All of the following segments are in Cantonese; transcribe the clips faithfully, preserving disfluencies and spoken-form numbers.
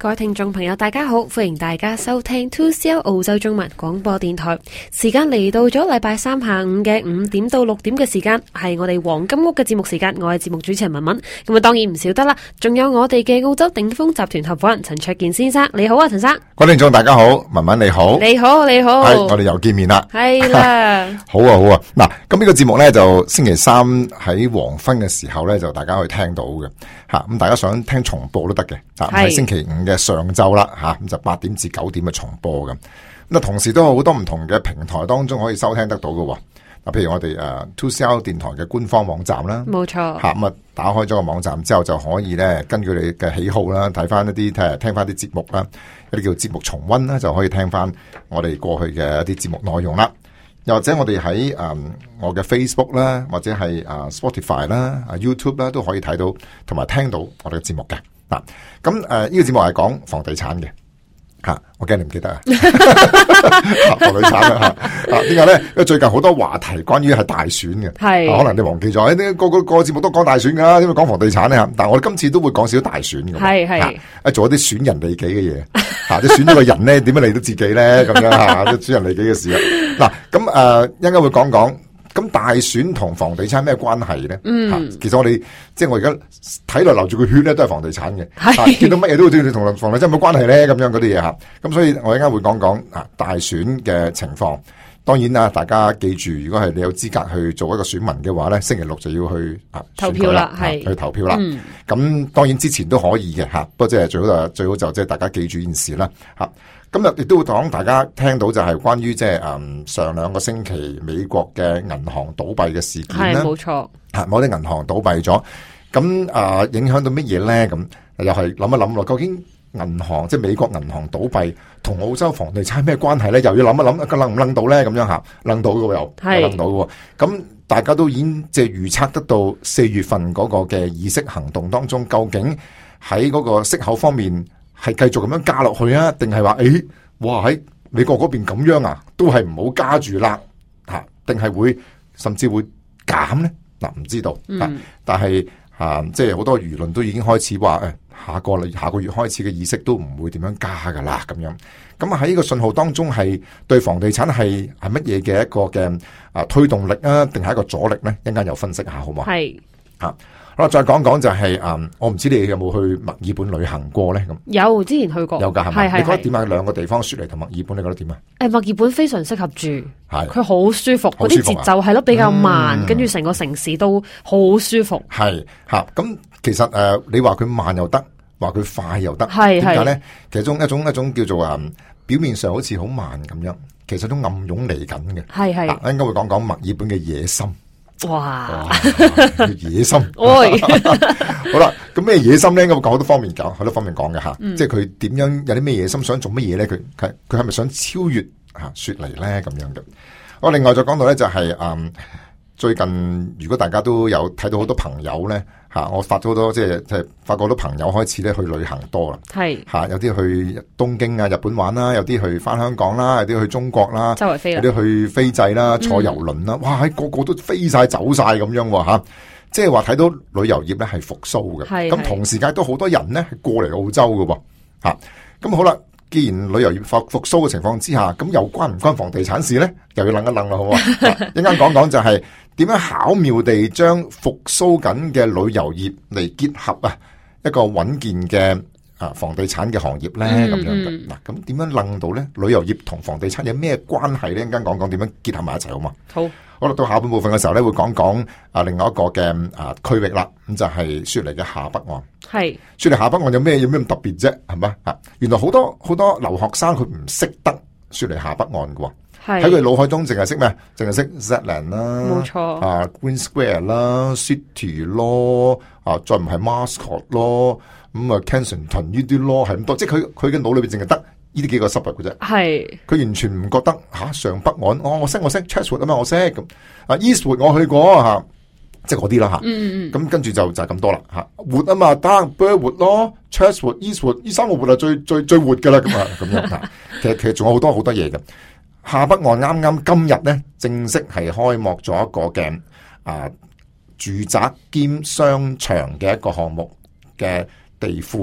各位聽眾朋友大家好，歡迎大家收聽 two C L 澳洲中文廣播電台。時間嚟到咗禮拜三下午嘅五點到六點嘅時間，係我哋黃金屋嘅節目時間。我係節目主持人文文，咁啊當然唔少得啦，仲有我哋嘅澳洲頂峰集團合夥人陳焯楗先生。你好啊，陳生。 各位聽眾大家好，文文你好。 你好你好， 係我哋又見面啦。 係啦。 好啊好啊，嗱，咁呢個節目咧就星期三喺黃昏嘅時候咧就大家可以聽到嘅吓，咁大家想聽重播都得嘅，啊喺星期五嘅上晝啦吓，咁就八點至九點嘅重播嘅。咁啊同時都有好多唔同嘅平台當中可以收聽得到嘅。嗱，譬如我哋誒 two C L 電台嘅官方網站啦， 冇錯吓，咁啊打開咗個網站之後就可以咧根據你嘅喜好啦，睇翻一啲聽聽翻啲節目啦，一啲叫節目重溫啦，就可以聽翻我哋過去嘅一啲節目內容啦。又或者我哋喺誒我嘅 Facebook 啦，或者係誒 Spotify 啦、啊 YouTube 啦，都可以睇到同埋聽到我哋嘅節目嘅。嗱，咁誒呢個節目係講房地產嘅。吓、啊，我驚你唔記得啊！房地產啊，吓，點解咧？因為最近好多話題關於係大選嘅，係、啊、可能你忘記咗，誒、哎，個個個節目都講大選噶，點解講房地產咧？但係我哋今次都會講少大選嘅，係係，誒、啊，做一啲選人利己嘅嘢，吓、啊，即選咗個人咧，點樣嚟到自己咧？咁樣吓，啲選人利己嘅事啊！嗱，咁誒，一陣間會講講。咁大選同房地產咩關係咧？嗯、啊，其實我哋即係我而家睇落流住個血咧，都係房地產嘅。係、啊、見到乜嘢都好似同房地產有冇關係咧？咁樣嗰啲嘢吓。咁、啊、所以我一陣間會講講啊大選嘅情況。當然啦，大家記住，如果係你有資格去做一個選民嘅話咧，星期六就要去啊投票啦，係、啊、去投票啦。咁、嗯、當然之前都可以嘅吓、啊，不過即係最好就最好就即係大家記住件事啦吓。啊今日亦都會講大家聽到就係關於即係誒上兩個星期美國嘅銀行倒閉嘅事件啦，係冇錯，吓某啲銀行倒閉咗，咁啊、呃、影響到乜嘢咧？咁又係諗一諗咯，究竟銀行即係美國銀行倒閉同澳洲房地產咩關係咧？又要諗一諗，佢諗唔諗到咧？咁樣吓，諗到嘅又諗到嘅，咁大家都已經即係預測得到四月份嗰個嘅議息行動當中，究竟喺嗰個息口方面。係繼續咁樣加落去啊？定係話誒，哇喺美國嗰邊咁樣啊，都係唔好加住啦吓？定係會甚至會減咧？嗱、啊，唔知道。嗯、啊但係啊，即係好多輿論都已經開始話誒、哎，下個禮下個月開始嘅議息都唔會點樣加噶啦，咁樣。咁喺呢個信號當中，係對房地產係係乜嘢嘅一個嘅啊推動力啊，定係一個阻力咧？一陣間又分析下好嘛？係啊。好啦，再講講就係、是、誒、嗯，我唔知你有冇去墨爾本旅行過咧？咁有，之前去過，有噶係咪？你覺得點啊？兩個地方雪梨同墨爾本，你覺得點啊？誒，墨爾本非常適合住，係佢好舒服，嗰啲節奏係咯比較慢，跟住成個城市都好舒服。係吓，咁其實誒、呃，你話佢慢又得，話佢快又得，係點解咧？其中一種一種叫做誒、嗯，表面上好似好慢咁樣，其實都暗湧嚟緊嘅。係係，應該會講講墨爾本嘅野心。哇！哇野心，好啦，咁咩野心咧？應該會講好多方面講，好多方面講嘅吓，即係佢點樣有啲咩野心，想做乜嘢咧？佢佢佢係咪想超越吓雪梨咧？咁樣嘅。我另外再講到咧、就是，就係誒，最近如果大家都有睇到好多朋友咧吓，我發咗好多即係即係發覺好多朋友開始咧去旅行多啦，係吓，有啲去東京啊、日本玩啦，有啲去翻香港啦，有啲去中國啦，周圍飛，有啲去斐濟啦，坐遊輪啦，嗯、哇，喺個個都飛晒走晒咁樣吓，即係話睇到旅遊業咧係復蘇嘅，咁同時間都好多人咧係過嚟澳洲嘅，吓，咁好啦。既然旅遊業復復蘇嘅情況之下，咁又關唔關房地產事咧？又要諗一諗啦，好嘛？一陣間講講就係點樣巧妙地將復蘇緊嘅旅遊業嚟結合啊一個穩健嘅啊房地產嘅行業咧，咁、嗯、樣嘅嗱，咁點樣諗到咧？旅遊業同房地產有咩關係咧？一陣間講講點樣結合埋一齊，好嘛？好。好啦，到下半部分嘅時候咧，會講講啊另外一個嘅啊區域啦，咁就係、是、雪梨嘅下北岸。係雪梨下北岸有咩有咩咁特別啫？係咪啊？原來好多好多留學生佢唔識得雪梨下北岸嘅，喺佢腦海中淨係識咩？淨係識 Zetland 啦，冇錯啊 ，Green Square 啦 ，City 咯，啊再唔係 Mascot 咯，咁啊 Kensington 呢啲咯，係咁多，即係佢佢嘅腦裏邊淨係得。呢啲幾個 suburb 嘅啫，係佢完全唔覺得吓、啊、上北岸，哦我識我識 Chatswood 啊嘛，我識咁啊 Eastwood 我去過吓、啊，即係嗰啲啦吓，嗯嗯，咁跟住就就係咁多啦吓，活啊嘛，得 Burwood 咯 ，Chatswood Eastwood 呢三個活係最最最活噶啦，咁啊咁樣吓，其實其實仲有好多好多嘢嘅。下北岸啱啱今日咧正式係開幕咗一個嘅啊住宅兼商場嘅一個項目嘅地庫。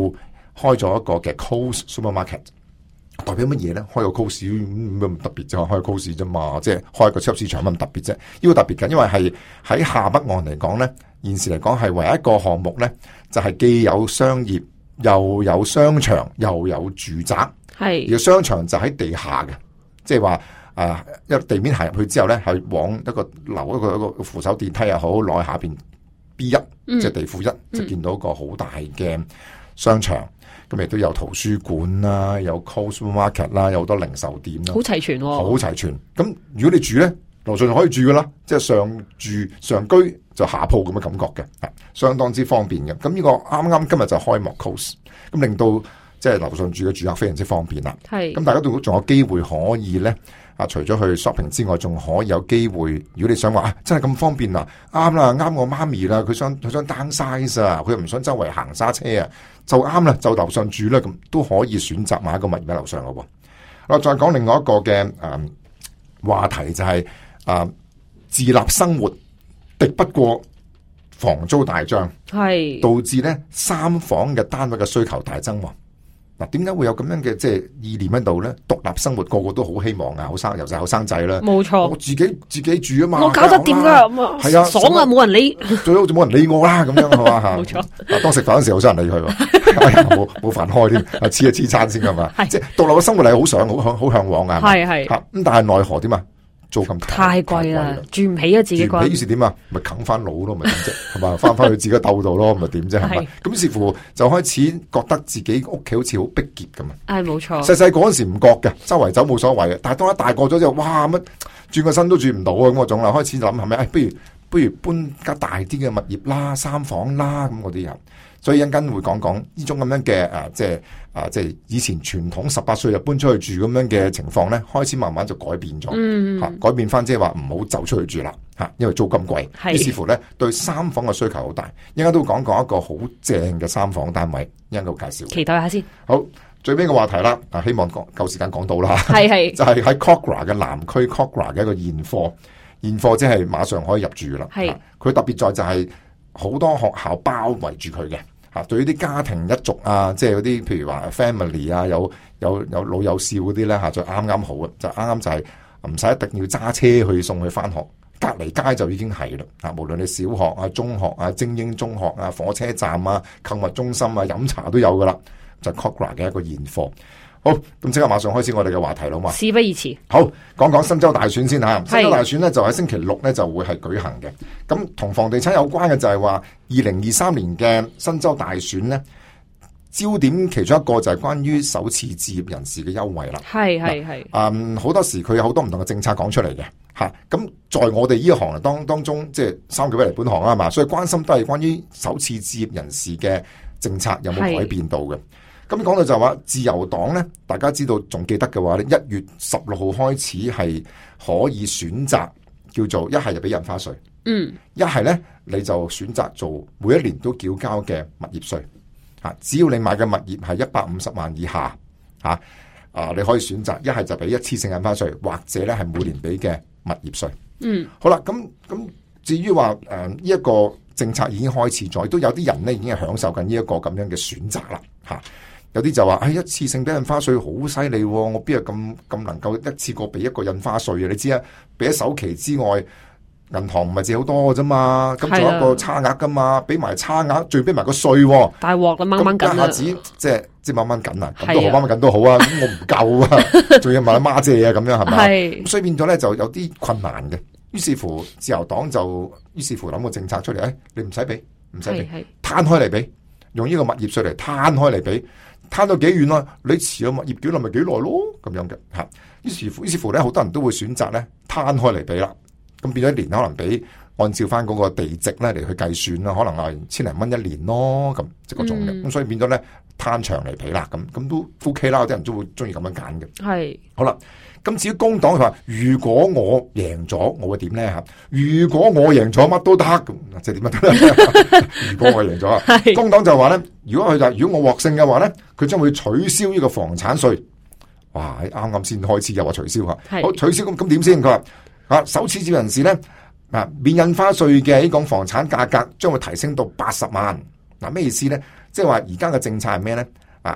開咗一個嘅 Coles Supermarket。代表乜嘢咧？開個 Coles 咁特別啫，開個 Coles 啫嘛，即係開一個超級市場咁特別啫。呢個特別嘅，因為係喺下北岸嚟講咧，現時嚟講係唯一一個項目咧，就係、是、既有商業又有商場又有住宅，係而個商場就喺地下嘅，即係話誒，一地面行入去之後咧，係往一個樓一個一個扶手電梯又好，落去下邊 B 一、嗯，即係地庫一，就見到一個好大嘅商場。咁亦都有圖書館啦，有 Coles Supermarket 啦，有好多零售店啦，好齊全喎，好齊全。咁如果你住咧，樓上就可以住噶啦，即係上住上居就下鋪咁嘅感覺嘅，相當之方便嘅。咁呢個啱啱今日就開幕 Coles，咁令到即係樓上住嘅住客非常之方便啦。係，咁大家都仲有機會可以咧。啊！除咗去 shopping 之外，仲可以有機會。如果你想話啊，真係咁方便啊，啱啦，啱我媽咪啦，佢想佢想 downsize 啊，佢又唔想周圍行沙車啊，就啱啦，就樓上住啦，咁都可以選擇買一個物業喺樓上咯。我再講另外一個嘅誒、呃、話題就係、是、啊、呃，自立生活敵不過房租大漲，係導致咧三房嘅單位嘅需求大增。嗱，點解會有咁樣嘅即係意念喺度咧？獨立生活個個都好希望啊，後生尤其係後生仔啦。冇錯，我自己自己住啊嘛，我搞得掂噶，係啊，爽啊，冇人理，最好就冇人理我啦，咁樣係嘛吓。冇錯，當食飯嗰時好少人理佢，冇冇飯開添，黐一黐餐先噶嘛。即係獨立嘅生活係好想好向好向往啊。係係咁，但係奈何點啊？租金太貴啦，住唔起啊，自己住唔起，於是點啊？咪啃翻佬咯，咪點啫？係嘛，翻翻去自己竇度咯，咪點啫？係咪？咁似乎就開始覺得自己屋企好似好逼仄咁啊！係冇錯，細細嗰陣時唔覺嘅，周圍走冇所謂嘅，但係當一大個咗之後，哇乜轉個身都住唔到啊！咁我總係開始諗係咪？誒，不如不如搬間大啲嘅物業啦，三房啦，咁嗰啲人。所以一陣間會講講呢種咁樣嘅誒，即係啊，即係以前傳統十八歲就搬出去住咁樣嘅情況咧，開始慢慢就改變咗，吓、嗯、改變翻，即係話唔好走出去住啦，吓，因為租金貴，於是乎咧對三房嘅需求好大。一陣間都講講一個好正嘅三房單位，一陣間會介紹。期待下先。好，最尾嘅話題啦，啊，希望講夠時間講到啦。係係，就係、是、喺 Kogarah 嘅南區 Kogarah 嘅一個現貨，現貨即係馬上可以入住啦。係，佢特別在就係好多學校包圍住佢嘅。吓，對於啲家庭一族啊，即係嗰啲譬如話 family 啊，有有有老有少嗰啲咧吓，就啱啱好啊，就啱啱就係唔使一定要揸車去送佢翻學，隔籬街就已經係啦。吓，無論你小學啊、中學啊、精英中學啊、火車站啊、購物中心啊、飲茶都有噶啦，就 Kogarah 嘅一個現貨。好，咁即刻馬上開始我哋嘅話題啦嘛。事不宜遲，好，講講新州大選先吓。新州大選咧就喺星期六咧就會係舉行嘅。咁同房地產有關嘅就係話，二零二三年嘅新州大選咧，焦點其中一個就係關於首次置業人士嘅優惠啦。係係係。嗯，好多時佢有好多唔同嘅政策講出嚟嘅吓。咁在我哋呢一行當當中，即係三個位嚟本行啊嘛，所以關心都係關於首次置業人士嘅政策有冇改變到嘅。咁講到就話自由黨咧，大家知道仲記得嘅話咧，一月十六號開始係可以選擇叫做一係就俾印花稅，嗯，一係咧你就選擇做每一年都繳交嘅物業稅，吓，只要你買嘅物業係一百五十萬以下，吓，啊你可以選擇一係就俾一次性印花稅，或者咧係每年俾嘅物業稅，嗯，好啦，咁咁至於話誒呢一個政策已經開始咗，都有啲人咧已經係享受緊呢一個咁樣嘅選擇啦，吓。有啲就話，哎，一次性俾印花稅好犀利，我邊有咁咁能夠一次過俾一個印花稅啊？你知啊，俾咗首期之外，銀行唔係借好多嘅啫嘛，咁仲有一個差額噶嘛，俾埋差額，仲要俾埋個稅，大鑊啦，掹掹緊啦，一下子即係即係掹掹緊啊，咁都好掹掹緊都好啊，咁我唔夠啊，仲要問阿媽借啊，咁樣係咪？咁所以變咗咧就有啲困難嘅，於是乎自由黨就於是乎諗個政策出嚟，誒、哎，你唔使俾，唔使俾，攤開嚟俾，用呢個物業稅嚟攤開嚟俾。攤到幾遠啊？你持有物業繳納咪幾耐咯？咁樣嘅吓，於是乎，於是乎咧，好多人都會選擇咧攤開嚟俾啦。咁變咗一年可能俾按照翻嗰個地值咧嚟去計算啦，可能係千零蚊一年咯，咁即係嗰種嘅。咁、嗯、所以變咗咧攤長嚟俾啦，咁咁都 OK 啦。有啲人都會中意咁樣揀嘅。係好啦。咁至於工黨佢話，如果我贏咗，我會點咧吓？如果我贏咗，乜都得咁，即係點樣得咧？如果我贏咗，工黨就話咧，如果佢就如果我獲勝嘅話咧，佢將會取消呢個房產稅。哇！啱啱先開始又話取消吓，好取消咁咁點先？佢話啊，首次置業人士咧啊，免印花稅嘅呢個房產價格將會提升到八十萬。嗱、啊、咩意思咧？即係話而家嘅政策係咩咧？啊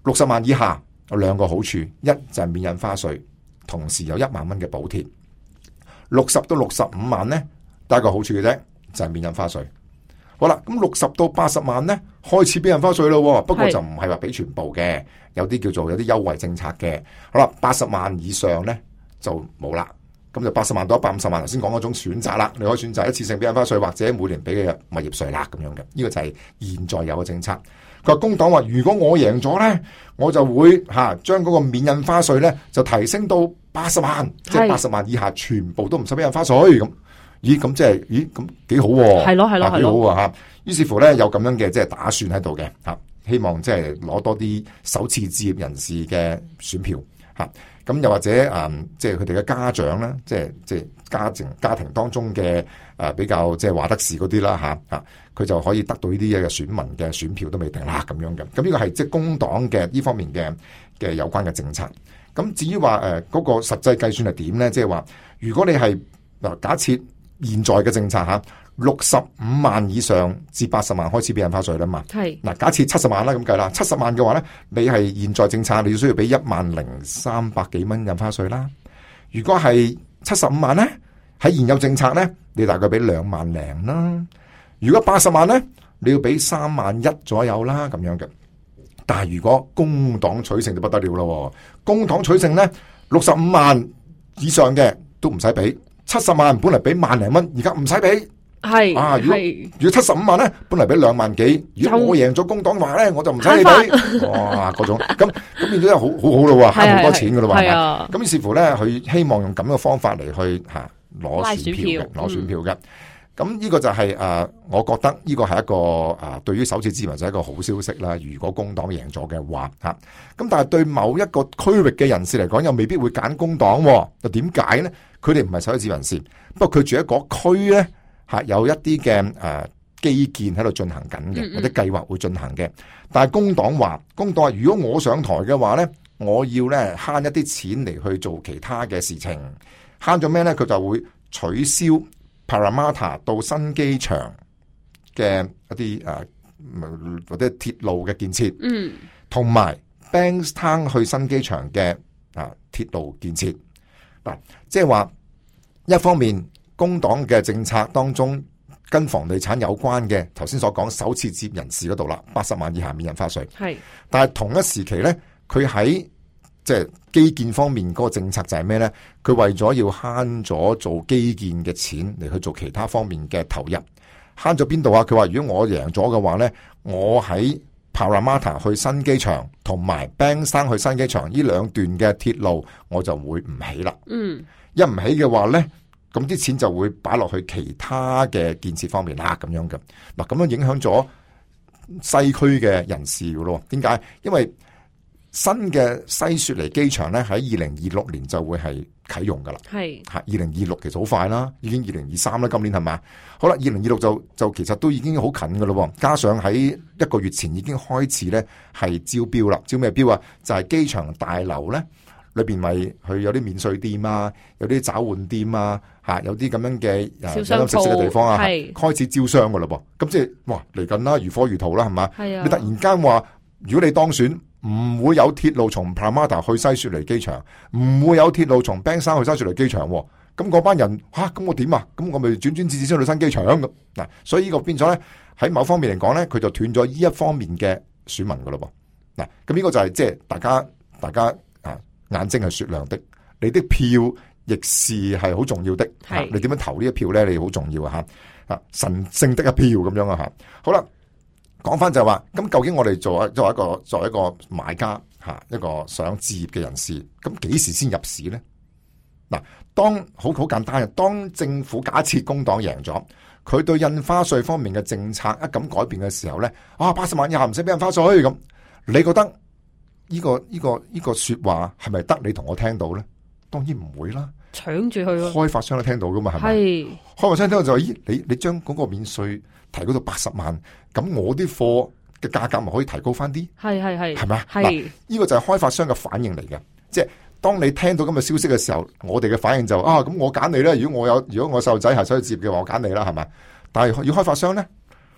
六十萬以下有兩個好處，一就係免印花稅，同時有一萬蚊嘅補貼。六十到六十五萬呢，得一個好處嘅啫，就係免印花稅。好啦，咁六十到八十萬呢，開始俾印花稅咯，不過就唔係話俾全部嘅，有啲叫做有啲優惠政策嘅。好啦，八十萬以上呢就冇啦，咁就八十萬到一百五十萬，頭先講嗰種選擇啦，你可以選擇一次性俾印花稅，或者每年俾嘅物業稅啦，咁樣嘅。呢個就係現在有嘅政策。佢話工黨話，如果我贏咗呢，我就會吓將嗰個免印花稅呢就提升到八十萬，即係八十萬以下全部都唔使俾印花稅咁。咦，咁即係，咦，咁幾好喎？ 係咯，係咯， 幾好喎吓。於是乎咧，有咁樣嘅即係打算喺度嘅吓，希望即係攞多啲首次置業人士嘅選票吓。咁又或者誒，即係佢哋嘅家長啦，即係即係家庭家庭當中嘅誒比較即係話得事嗰啲啦吓吓，佢就可以得到呢啲嘅選民嘅選票都未定啦咁樣嘅。咁呢個係即係工黨嘅呢方面嘅嘅有關嘅政策。咁至於話誒嗰個實際計算係點咧？即係話如果你係嗱假設。現在嘅政策吓，六十五萬以上至八十萬開始俾印花稅啦嘛。係嗱，假設七十萬啦咁計啦，七十萬嘅話咧，你係現在政策，你要需要俾一萬零三百幾蚊印花稅啦。如果係七十五萬咧，喺現有政策咧，你大概俾兩萬零啦。如果八十萬咧，你要俾三萬一左右啦，咁樣嘅。但係如果工黨取勝就不得了咯，工黨取勝咧，六十五萬以上嘅都唔使俾。七十萬本嚟俾萬零蚊，而家唔使俾。係啊，如果如果七十五萬咧，本嚟俾兩萬幾。如果我贏咗工黨話咧，我就唔使你俾。哇，嗰種咁咁變咗好好好咯，慳好多錢噶咯。係啊，咁於是乎咧，佢希望用咁嘅方法嚟去吓攞選票嘅，攞選票嘅。咁呢個就係誒，我覺得呢個係一個誒，對於首次置業就係一個好消息啦。如果工黨贏咗嘅話吓，咁但係對某一個區域嘅人士嚟講，又未必會揀工黨。又點解咧？佢哋唔係首次置業人士，不過佢住喺嗰區咧，係有一啲嘅誒基建喺度進行緊嘅，或者計劃會進行嘅。但係工黨話，工黨話如果我上台嘅話咧，我要咧慳一啲錢嚟去做其他嘅事情。慳咗咩咧？佢就會取消 Parramatta 到新機場嘅一啲誒、呃、或者鐵路嘅建設，嗯，同埋 Bankstown 去新機場嘅啊鐵路建設。嗱，即係話一方面工黨嘅政策當中跟房地產有關嘅，頭先所講首次置業人士嗰度啦，八十萬以下免印花稅。係，但係同一時期咧，佢喺即係基建方面嗰個政策就係咩咧？佢為咗要慳咗做基建嘅錢嚟去做其他方面嘅投入，慳咗邊度啊？佢話如果我贏咗嘅話咧，我喺Parramatta 去新機場同埋 Bankstown 去新機場呢兩段嘅鐵路，我就會唔起啦。嗯，一唔起嘅話咧，咁啲錢就會擺落去其他嘅建設方面啦，咁樣嘅。嗱，咁樣影響咗西區嘅人士噶咯。點解？因為新嘅西雪梨機場咧喺二零二六年就會係啟用噶啦。係吓，二零二六其實好快啦，已經二零二三啦，今年係嘛？好啦，二零二六就就其實都已經好近噶咯。加上喺一個月前已經開始咧係招標啦，招咩標啊？就係、是、機場大樓咧裏邊咪佢有啲免稅店啊，有啲找換店啊，吓有啲咁樣嘅飲飲食食嘅地方啊，開始招商噶啦噃。咁即係哇嚟緊啦，如火如荼啦，係嘛？係啊！你突然間話如果你當選，唔會有鐵路從 Parramatta 去西雪梨機場，唔會有鐵路從 Bankstown 去西雪梨機場。咁嗰班人吓，咁、啊、我點啊？咁我咪轉轉折折先去新機場咁嗱。所以呢個變咗咧，喺某方面嚟講咧，佢就斷咗呢一方面嘅選民噶咯噃嗱。咁呢個就係即係大家大家啊眼睛係雪亮的，你的票亦是係好重要的。係、啊、你點樣投呢一票咧？你好重要啊吓啊神聖的一票咁樣啊吓。好啦。講翻就係話，咁究竟我哋作為作為一個作為一個買家吓，一個想置業嘅人士，咁幾時先入市咧？嗱，當好好簡單嘅，當政府假設工黨贏咗，佢對印花稅方面嘅政策一咁改變嘅時候咧，啊八十萬以下唔使俾印花稅咁，你覺得呢個呢個呢個說話係咪得你同我聽到咧？當然唔會啦，搶住去咯，開發商都聽到噶嘛，係咪？係開發商聽到就話，咦，你你將嗰個免稅提高到八十萬，咁我啲貨嘅價格咪可以提高翻啲？係係係，係咪啊？係呢個就係開發商嘅反應嚟嘅，即係當你聽到咁嘅消息嘅時候，我哋嘅反應就啊，咁我揀你啦。如果我有，如果我細路仔係想去置業嘅話，我揀你啦，係咪？但係要開發商咧，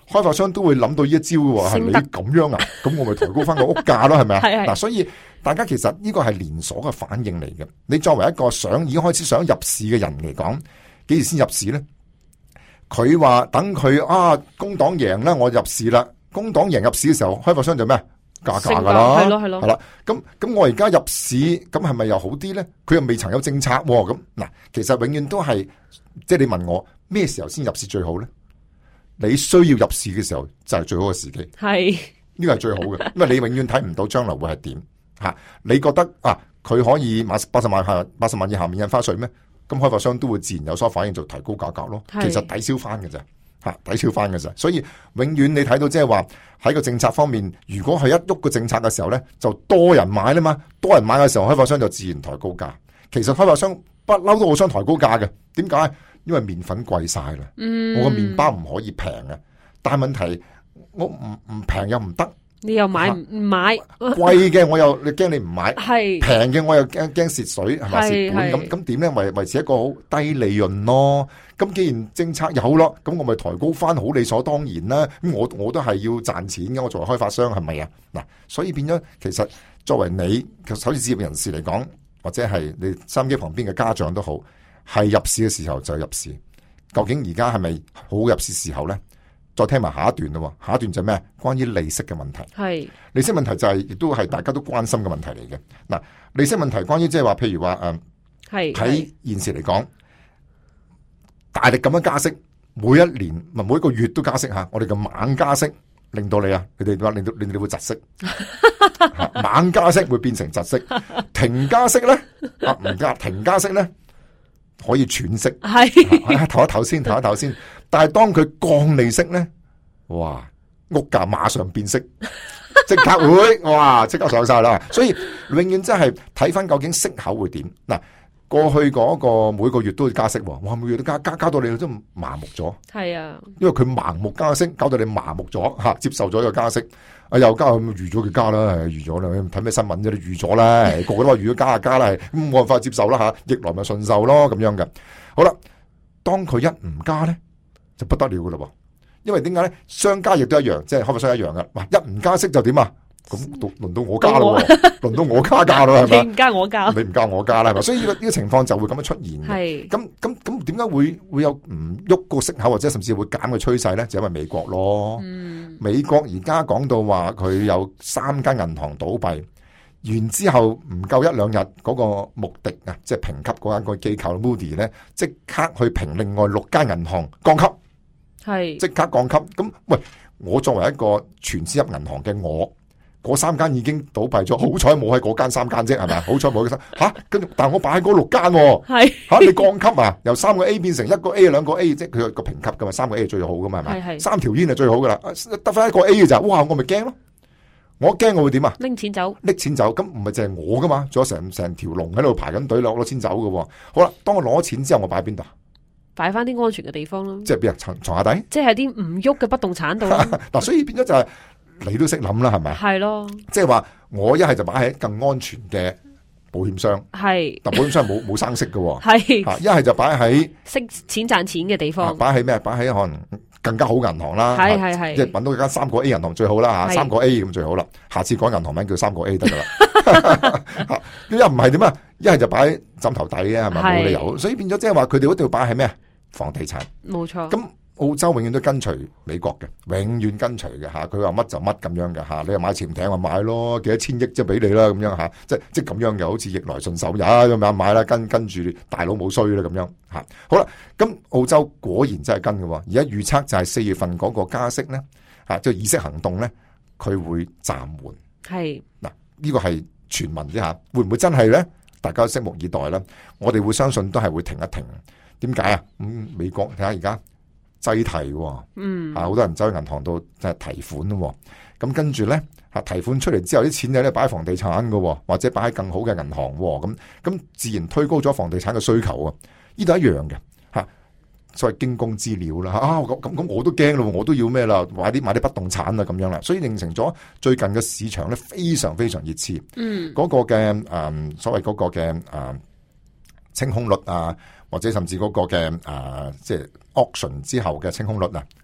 開發商都會諗到呢一招嘅喎，係你咁樣啊？咁我咪抬高翻個屋價咯，係咪啊？嗱，所以大家其實呢個係連鎖嘅反應嚟嘅。你作為一個想已經開始想入市嘅人嚟講，幾時先入市咧？佢話等佢啊工黨贏啦，我入市啦。工黨贏入市嘅時候，開發商就咩加價噶啦， 係咯係咯， 係啦。咁咁我而家入市，咁係咪又好啲咧？佢又未曾有政策喎。咁嗱，其實永遠都係，即係你問我咩時候先入市最好咧？你需要入市嘅時候就係最好嘅時機，係呢個係最好嘅，因為你永遠睇唔到將來會係點吓。你覺得啊，佢可以買八十萬下八十萬以下免印花稅咩？咁開發商都會自然有所反應，就提高價格咯。其實抵消翻嘅啫，吓抵消翻嘅啫。所以永遠你睇到即係話喺個政策方面，如果係一喐個政策嘅時候咧，就多人買啦嘛，多人買嘅時候，開發商就自然抬高價。其實開發商不嬲都好想抬高價嘅，點解？因為麵粉貴晒啦，嗯、我個麵包唔可以平嘅，但係問題我唔唔平又唔得。 你又買唔買？ 貴嘅我又你驚你唔買，係平嘅我又驚驚蝕水，係咪蝕本？咁咁點咧？維維持一個好低利潤咯。咁既然政策有咯，咁我咪抬高翻，好理所當然啦。咁我我都係要賺錢嘅，我作為開發商係咪啊？嗱，所以變咗，其實作為你首次置業人士嚟講，或者係你收音機旁邊嘅家長都好，係入市嘅時候就入市。究竟而家係咪好入市時候咧？再聽埋下一段咯，下一段就咩？關於利息嘅問題。係利息問題就係、是，亦都係大家都關心嘅問題嚟嘅。嗱，利息問題關於即係話，譬如話誒，係、嗯、喺現時嚟講，大力咁樣加息，每一年唔係每一個月都加息吓，我哋嘅猛加息，令到你啊，你哋話令到令到你會窒息，猛加息會變成窒息，停加息咧啊唔加停加息咧可以喘息，係唞一唞先，唞一唞先。但係當佢降利息咧，哇，屋價馬上變息，即刻會哇，即刻上晒啦。所以永遠真係睇翻究竟息口會點。嗱，過去嗰個每個月都會加息，哇，每個月都加，加加到你都麻木咗。係啊，因為佢盲目加息，搞到你麻木咗吓，接受咗個加息。啊，又加咁預咗佢加啦，預咗啦，睇咩新聞啫？你預咗啦，個個都話預咗加啊加啦，咁冇辦法接受啦吓，逆來咪順受咯，咁樣嘅。好啦，當佢一唔加咧，就不得了噶啦，因為點解咧？商家亦都一樣，即係開發商一樣噶。哇，一唔加息就點啊？咁到輪到我加咯，輪到我加價咯，係咪？你唔加我加，你唔加我加啦，係咪？所以呢個呢個情況就會咁樣出現。係咁咁咁，點解會會有唔喐個息口，或者甚至會減嘅趨勢咧？就因為美國咯。嗯，美國而家講到話佢有三間銀行倒閉，完之後唔夠一兩日，嗰個穆迪啊，即係評級嗰間個機構 Moody 咧，即刻去評另外六間銀行降級，係即刻降級。咁喂，我作為一個全資入銀行嘅我。嗰三間已經倒閉咗，好彩冇喺嗰間三間啫，係咪？好彩冇喺吓，跟住但係我擺喺嗰六間，係吓、啊、你降級啊？由三個 A 變成一個 A， 兩個 A， 即係佢個評級噶嘛？三個 A 係最好噶嘛？係咪？三條煙係最好噶啦，得翻一個 A 嘅咋？哇！我咪驚咯，我驚我會點啊？拎錢走，拎錢走，咁唔係淨係我噶嘛？仲有成成條龍喺度排緊隊攞攞錢走噶。好啦，當我攞錢之後，我擺喺邊度？擺翻啲安全嘅地方咯。即係邊啊？床床下底？即係啲唔喐嘅不動產度。嗱，所以變咗就係、是。你都識諗啦，係咪？係咯，即係話我一係就擺喺更安全嘅保險箱，係，但保險箱冇冇生息嘅，係，一係就擺喺識錢賺錢嘅地方，擺喺咩？擺喺可能更加好銀行啦，係係係，即係搵到一間三個 A 銀行最好啦吓，三個 A 咁最好啦，下次改銀行名叫三個 A 得噶啦，咁又唔係點啊？一係就擺喺枕頭底嘅，係咪？冇理由，所以變咗即係話佢哋嗰度擺喺咩？房地產，冇錯，咁。澳洲永遠都跟隨美國嘅，永遠跟隨嘅吓，佢話乜就乜咁樣嘅吓，你又買潛艇咪買咯，幾多千億即係俾你啦咁樣吓，即係即係咁樣嘅，好似逆來順受呀咁樣買啦，跟跟住大佬冇衰啦咁樣吓。好啦，咁澳洲果然真係跟嘅，而家預測就係四月份嗰個加息咧吓，即係議息行動咧，佢會暫緩。係嗱，呢個係傳聞之下，會唔會真係咧？大家拭目以待啦。我哋會相信都係會停一停。點解啊？咁、嗯、美國睇下而家。擠提，嗯，啊，好多人走去銀行度就係提款咯，咁跟住咧，吓提款出嚟之後，啲錢有咧擺喺房地產噶，或者擺喺更好嘅銀行，咁咁自然推高咗房地產嘅需求啊！呢度一樣嘅，吓所謂驚弓之鳥啦，啊，咁咁咁我都驚咯，我都要咩啦，買啲買啲不動產啊，咁樣啦，所以形成咗最近嘅市場咧非常非常熱熾，嗯，嗰個嘅誒、嗯、所謂嗰個嘅誒、嗯、清空率啊。或者甚至嗰個嘅誒，即係 auction 之後嘅清空率啊，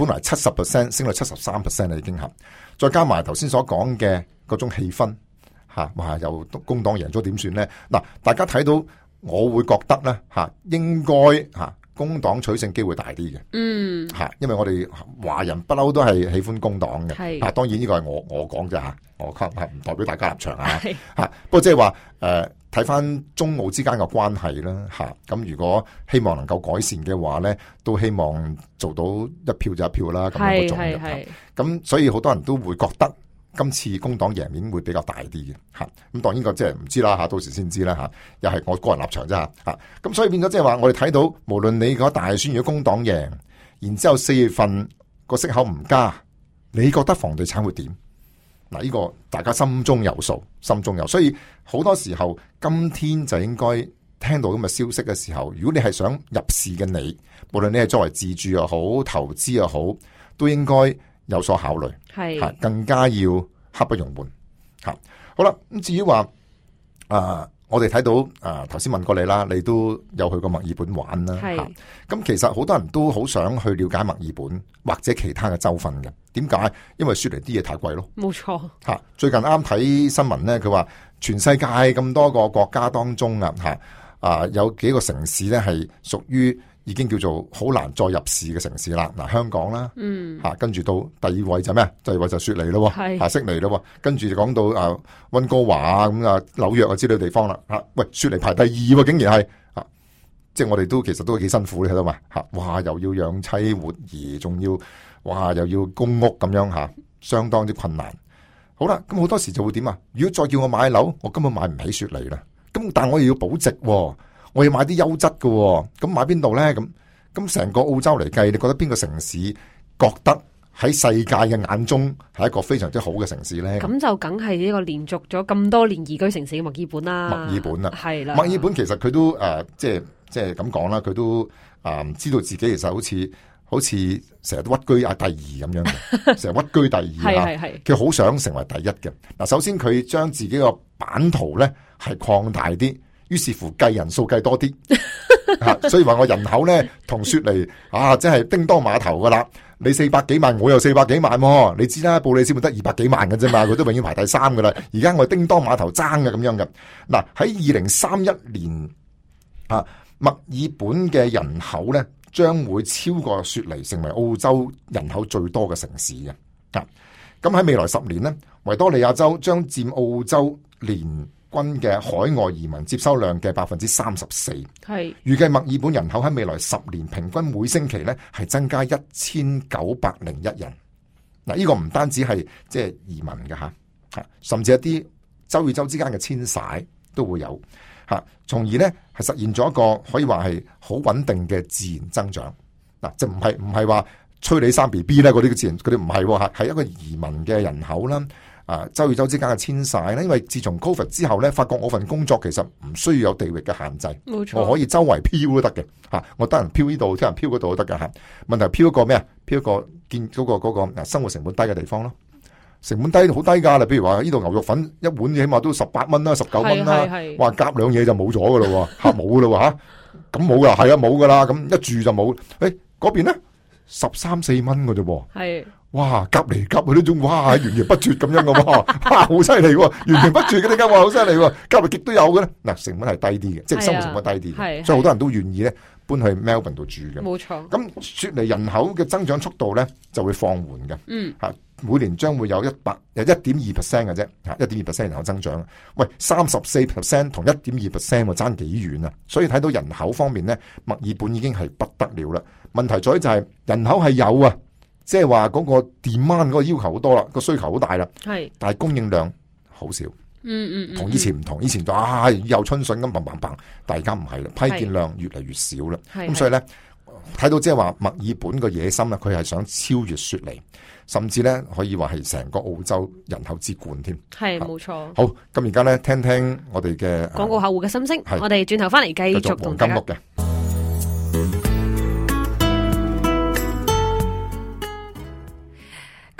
本來七十 percent 升到七十三 percent 啦已經係，再加埋頭先所講嘅嗰種氣氛嚇，哇！又工黨贏咗點算咧？嗱，大家睇到，我會覺得咧嚇，應該嚇工黨取勝機會大啲嘅，嗯嚇，因為我哋華人不嬲都係喜歡工黨嘅，係啊，當然呢個係我我講啫嚇，我唔代表大家立場啊嚇，不過即係話誒。睇翻中澳之間嘅關係啦，嚇咁如果希望能夠改善嘅話咧，都希望做到一票就一票啦，咁樣嗰種嘅。咁所以好多人都會覺得今次工黨贏面會比較大啲嘅，嚇咁當然個即係唔知啦嚇，到時先知啦嚇，又係我個人立場啫嚇，嚇咁所以變咗即係話我哋睇到，無論你嗰大選如果工黨贏，然之後四月份個息口唔加，你覺得房地產會點？嗱，呢個大家心中有數，心中有，所以好多時候今天就應該聽到咁嘅消息嘅時候，如果你係想入市嘅你，無論你係作為自住又好，投資又好，都應該有所考慮，係吓更加要刻不容緩吓。好啦，咁至於話啊。我哋睇到啊，頭先問過你啦，你都有去過墨爾本玩啦，嚇。咁其實好多人都好想去了解墨爾本或者其他嘅州份嘅。點解？因為雪梨啲嘢太貴咯。冇錯。嚇，最近啱睇新聞咧，佢話全世界咁多個國家當中啊，嚇啊有幾個城市咧係屬於已經叫做好難再入市嘅城市啦。嗱，香港啦，嗯，嚇跟住到第二位就咩？第二位就雪梨咯，係悉尼咯，跟住就講到啊溫哥華啊咁啊紐約啊之類地方啦。嚇，喂，雪梨排第二喎，竟然係啊，即係我哋都其實都幾辛苦，你睇到嘛？嚇，哇，又要養妻活兒，仲要哇又要供屋咁樣嚇，相當之困難。好啦，咁好多時就會點啊？如果再叫我買樓，我根本買唔起雪梨啦。咁但係我又要保值喎。我要買啲優質嘅，咁買邊度咧？咁咁成個澳洲嚟計，你覺得邊個城市覺得喺世界嘅眼中係一個非常之好嘅城市咧？咁就梗係呢個連續咗咁多年宜居城市嘅墨爾本啦。墨爾本啦，係啦。墨爾本其實佢都誒、呃，即係即係咁講啦，佢都啊、呃、知道自己其實好似好似成日都屈居啊第二咁樣嘅，成日屈居第二嚇。係係係。佢好想成為第一嘅。嗱，首先佢將自己個版圖咧係擴大啲。於是乎計人數計多啲，啊，所以話我人口咧同雪梨啊，即係叮當碼頭噶啦。你四百幾萬，我又四百幾萬喎。你知啦，布里斯本得二百幾萬嘅啫嘛，佢都永遠排第三噶啦。而家我哋叮當碼頭爭嘅咁樣嘅。嗱，喺二零三一年啊，墨爾本嘅人口咧將會超過雪梨，成為澳洲人口最多嘅城市嘅。啊，咁喺未來十年咧，維多利亞州將佔澳洲年軍嘅海外移民接收量嘅百分之三十四，係預計墨爾本人口喺未來十年平均每星期咧係增加一千九百零一人。嗱，呢個唔單止係即係移民嘅吓，吓甚至一啲州與州之間嘅遷徙都會有吓，從而咧係實現咗一個可以話係好穩定嘅自然增長。嗱，就唔係唔係話催你生 B B 咧，嗰啲嘅自然嗰啲唔係吓，係一個移民嘅人口啦。啊，州與州之間嘅遷徙咧，因為自從 Covid 之後咧，發覺我份工作其實唔需要有地域嘅限制，冇錯，我可以周圍飄都得嘅嚇，我得人飄呢度，得人飄嗰度都得嘅嚇。問題飄一個咩啊？飄一個見嗰個嗰個生活成本低嘅地方咯，成本低好低㗎啦。譬如話呢度牛肉粉一碗起碼都十八蚊啦，十九蚊啦，話夾兩嘢就冇咗㗎啦喎，嚇冇㗎啦喎嚇，咁冇㗎，係啊冇㗎啦，咁一住就冇。誒嗰邊咧十三四蚊㗎啫喎，係。哇，夾嚟夾去呢種，哇，源源不絕咁樣嘅喎，哇，好犀利喎，源源不絕嘅呢間，哇，好犀利喎，夾嚟極都有嘅咧。嗱，成本係低啲嘅，即係生活成本低啲嘅，所以好多人都願意咧搬去 Melbourne 度住嘅。冇錯。咁雪梨人口嘅增長速度咧就會放緩嘅。嗯。嚇，每年將會有一百有一點二 percent 嘅啫，嚇，一點二 percent 人口增長。喂，三十四 percent 同一點二 percent 喎，爭幾遠啊？所以睇到人口方面咧，墨爾本已經係不得了啦。問題在於就係人口係有啊。即係話嗰個 demand 嗰個要求好多啦，個需求好大啦，係，但係供應量好少，嗯嗯，同以前唔同，以前就啊有春筍咁砰砰砰，但係而家唔係啦，批件量越嚟越少啦，咁所以咧睇到即係話墨爾本個野心咧，佢係想超越雪梨，甚至咧可以話係成個澳洲人口之冠添，係冇錯。好，咁而家咧聽聽我哋嘅廣告客戶嘅心聲，我哋轉頭翻嚟繼續同大家。黃金屋嘅。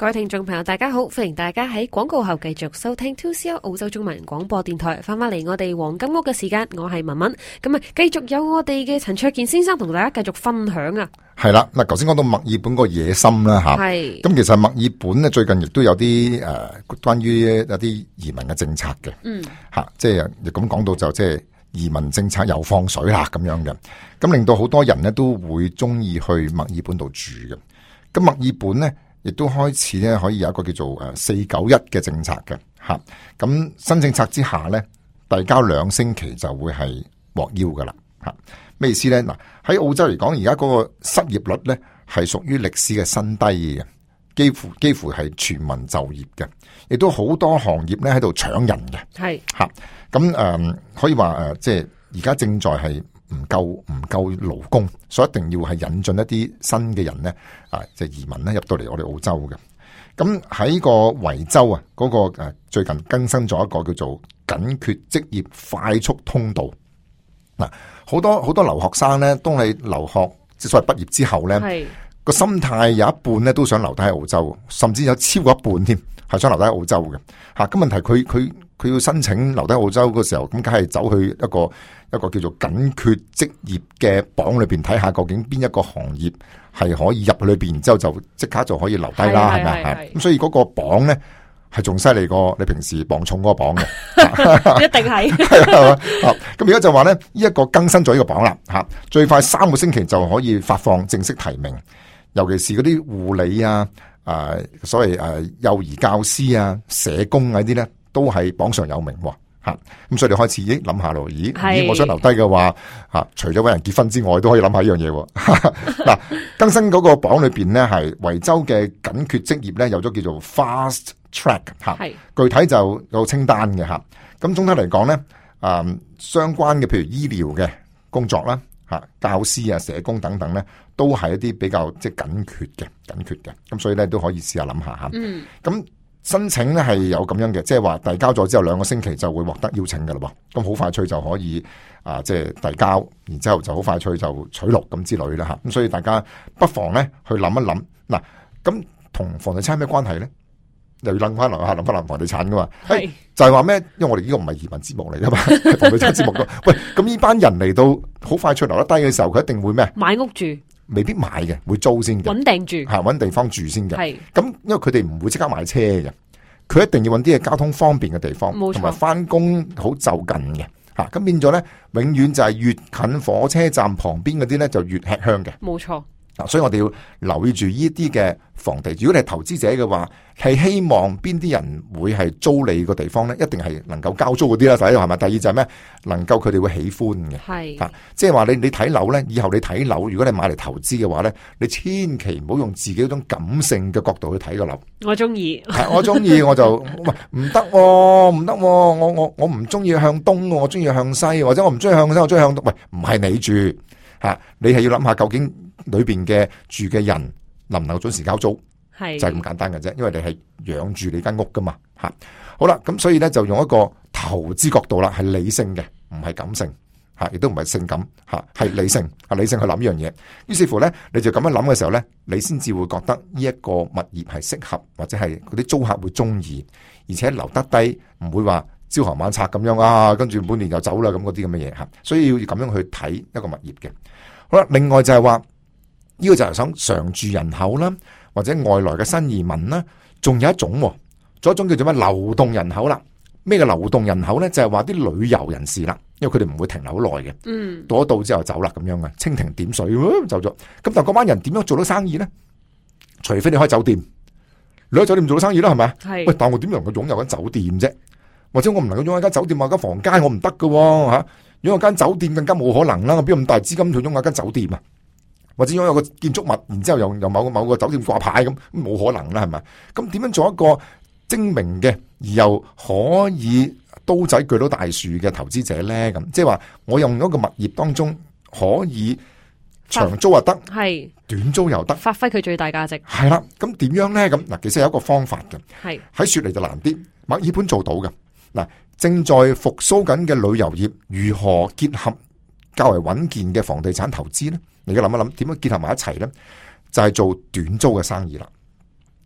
各位聽眾朋友，大家好，歡迎大家喺廣告後繼續收聽 two C R 澳洲中文廣播電台，翻返嚟我哋黃金屋嘅時間，我係文文，咁啊繼續有我哋嘅陳卓健先生同大家繼續分享啊。 係啦，嗱，頭先講到墨爾本個野心啦吓， 係咁其實墨爾本咧最近亦都有啲誒、呃、關於一啲移民嘅政策嘅， 嗯吓，即係咁講到就即係移民政策又放水啦咁樣嘅，咁令到好多人咧都會中意去墨爾本度住嘅，咁墨爾本咧亦都開始咧可以有一個叫做誒四九一嘅政策嘅吓，咁新政策之下咧遞交兩星期就會係獲邀噶啦吓。咩意思咧？嗱，喺澳洲嚟講，而家嗰個失業率咧係屬於歷史嘅新低嘅，幾乎幾乎係全民就業嘅，亦都好多行業咧喺度搶人嘅。係吓，咁誒、呃、可以話誒、呃，即係而家正在係唔夠唔夠勞工，所以一定要係引進一啲新嘅人咧，啊，即係移民咧入到嚟我哋澳洲嘅。咁喺個維州啊，嗰、那個誒最近更新咗一個叫做緊缺職業快速通道。嗱，好多好多留學生咧，當你留學即係所謂畢業之後咧，個心態有一半咧都想留低喺澳洲，甚至有超過一半添係想留低喺澳洲嘅吓。咁問題佢佢佢要申請留低澳洲嘅時候，咁梗係走去一個一個叫做緊缺職業嘅榜裏邊睇下，究竟邊一個行業係可以入去裏邊，然之後就即刻就可以留低啦，係咪啊？咁所以嗰個榜咧係仲犀利過你平時磅重嗰個磅嘅， 一定係係嘛？咁而家就話咧，呢一個更新咗呢個榜啦，吓，最快三個星期就可以發放正式提名，尤其是嗰啲護理啊、誒、呃、所謂誒幼兒教師啊、社工嗰啲咧，都係榜上有名喎，吓。咁所以你開始已經諗下咯，咦？咦，我想留低嘅話，吓，除咗搵人結婚之外，都可以諗下呢樣嘢。嗱，更新嗰個榜裏邊咧，係維州嘅緊缺職業咧，有咗叫做 Fast Track 吓，具體就有清單嘅吓。咁總體嚟講咧，誒、嗯，相關嘅譬如醫療嘅工作啦，吓，教師啊、社工等等咧，都係一啲比較即係緊缺嘅，緊缺嘅。咁所以咧都可以試下諗下吓。嗯。咁申請咧係有咁樣嘅，即係話遞交咗之後兩個星期就會獲得邀請噶啦噃。咁好快脆就可以啊，即係遞交，然之後就好快脆就取錄咁之類啦吓。咁所以大家不妨咧去諗一諗。嗱，咁同房地產咩關係咧？又要諗翻樓下諗翻樓房地產噶嘛？係就係話咩？因為我哋呢個唔係移民節目嚟噶嘛，係房地產節目噶。喂，咁呢班人嚟到好快脆留得低嘅時候，佢一定會咩？買屋住。未必買嘅，會租先嘅，穩定住，係揾地方住先嘅。係咁，因為佢哋唔會即刻買車嘅，佢一定要揾啲嘅交通方便嘅地方，同埋翻工好就近嘅。吓，咁變咗咧，永遠就係越近火車站旁邊嗰啲咧，就越吃香嘅。冇錯。嗱，所以我哋要留意住呢啲嘅房地。如果你係投資者嘅話，係希望邊啲人會係租你個地方咧？一定係能夠交租嗰啲啦，第一係咪？第二就係咩？能夠佢哋會喜歡嘅。係啊，即係話你你睇樓咧，以後你睇樓，如果你買嚟投資嘅話咧，你千祈唔好用自己嗰種感性嘅角度去睇個樓。我中意，我中意我就喂唔得，唔得，我我我唔中意向東，我中意向西，或者我唔中意向西，我中意向東。喂，唔係你住吓，你係要諗下究竟裏邊嘅住嘅人能唔能夠準時交租，係就係咁簡單嘅啫。因為你係養住你間屋噶嘛，吓，好啦，咁所以咧就用一個投資角度啦，係理性嘅，唔係感性吓，亦都唔係性感吓，係理性，係理性去諗呢樣嘢。於是乎咧，你就咁樣諗嘅時候咧，你先至會覺得呢一個物業係適合，或者係嗰啲租客會中意，而且留得低，唔會話朝行晚拆咁樣啊，跟住半年就走啦咁嗰啲咁嘅嘢吓。所以要咁樣去睇一個物業嘅。好啦，另外就係話。呢個就係想常住人口啦，或者外來嘅新移民啦，仲有一種，仲有一種叫做咩流動人口啦。咩叫流動人口咧？就係話啲旅遊人士啦，因為佢哋唔會停留好耐嘅，嗯，到一到之後走啦咁樣嘅，蜻蜓點水走咗。咁但係嗰班人點樣做到生意咧？除非你開酒店，你開酒店做到生意啦，係咪啊？係。喂，但我點能夠擁有間酒店啫？或者我唔能夠擁有間酒店，或者間房間我唔得噶吓，擁有間酒店更加冇可能啦。我邊有咁大資金去擁有間酒店啊？或者擁有個建築物，然之後又又某個某個酒店掛牌咁，冇可能啦，係咪？咁點樣做一個精明嘅而又可以刀仔鋸到大樹嘅投資者咧？咁即係話我用一個物業當中可以長租又得，係短租又得，發揮佢最大價值。係啦，咁點樣咧？咁嗱，其實有一個方法嘅，係喺雪梨就難啲，墨爾本做到嘅。嗱，正在復甦緊嘅旅遊業，如何結合較為穩健嘅房地產投資咧？你而家諗一諗，點樣結合埋一齊咧？就係、是、做短租嘅生意啦。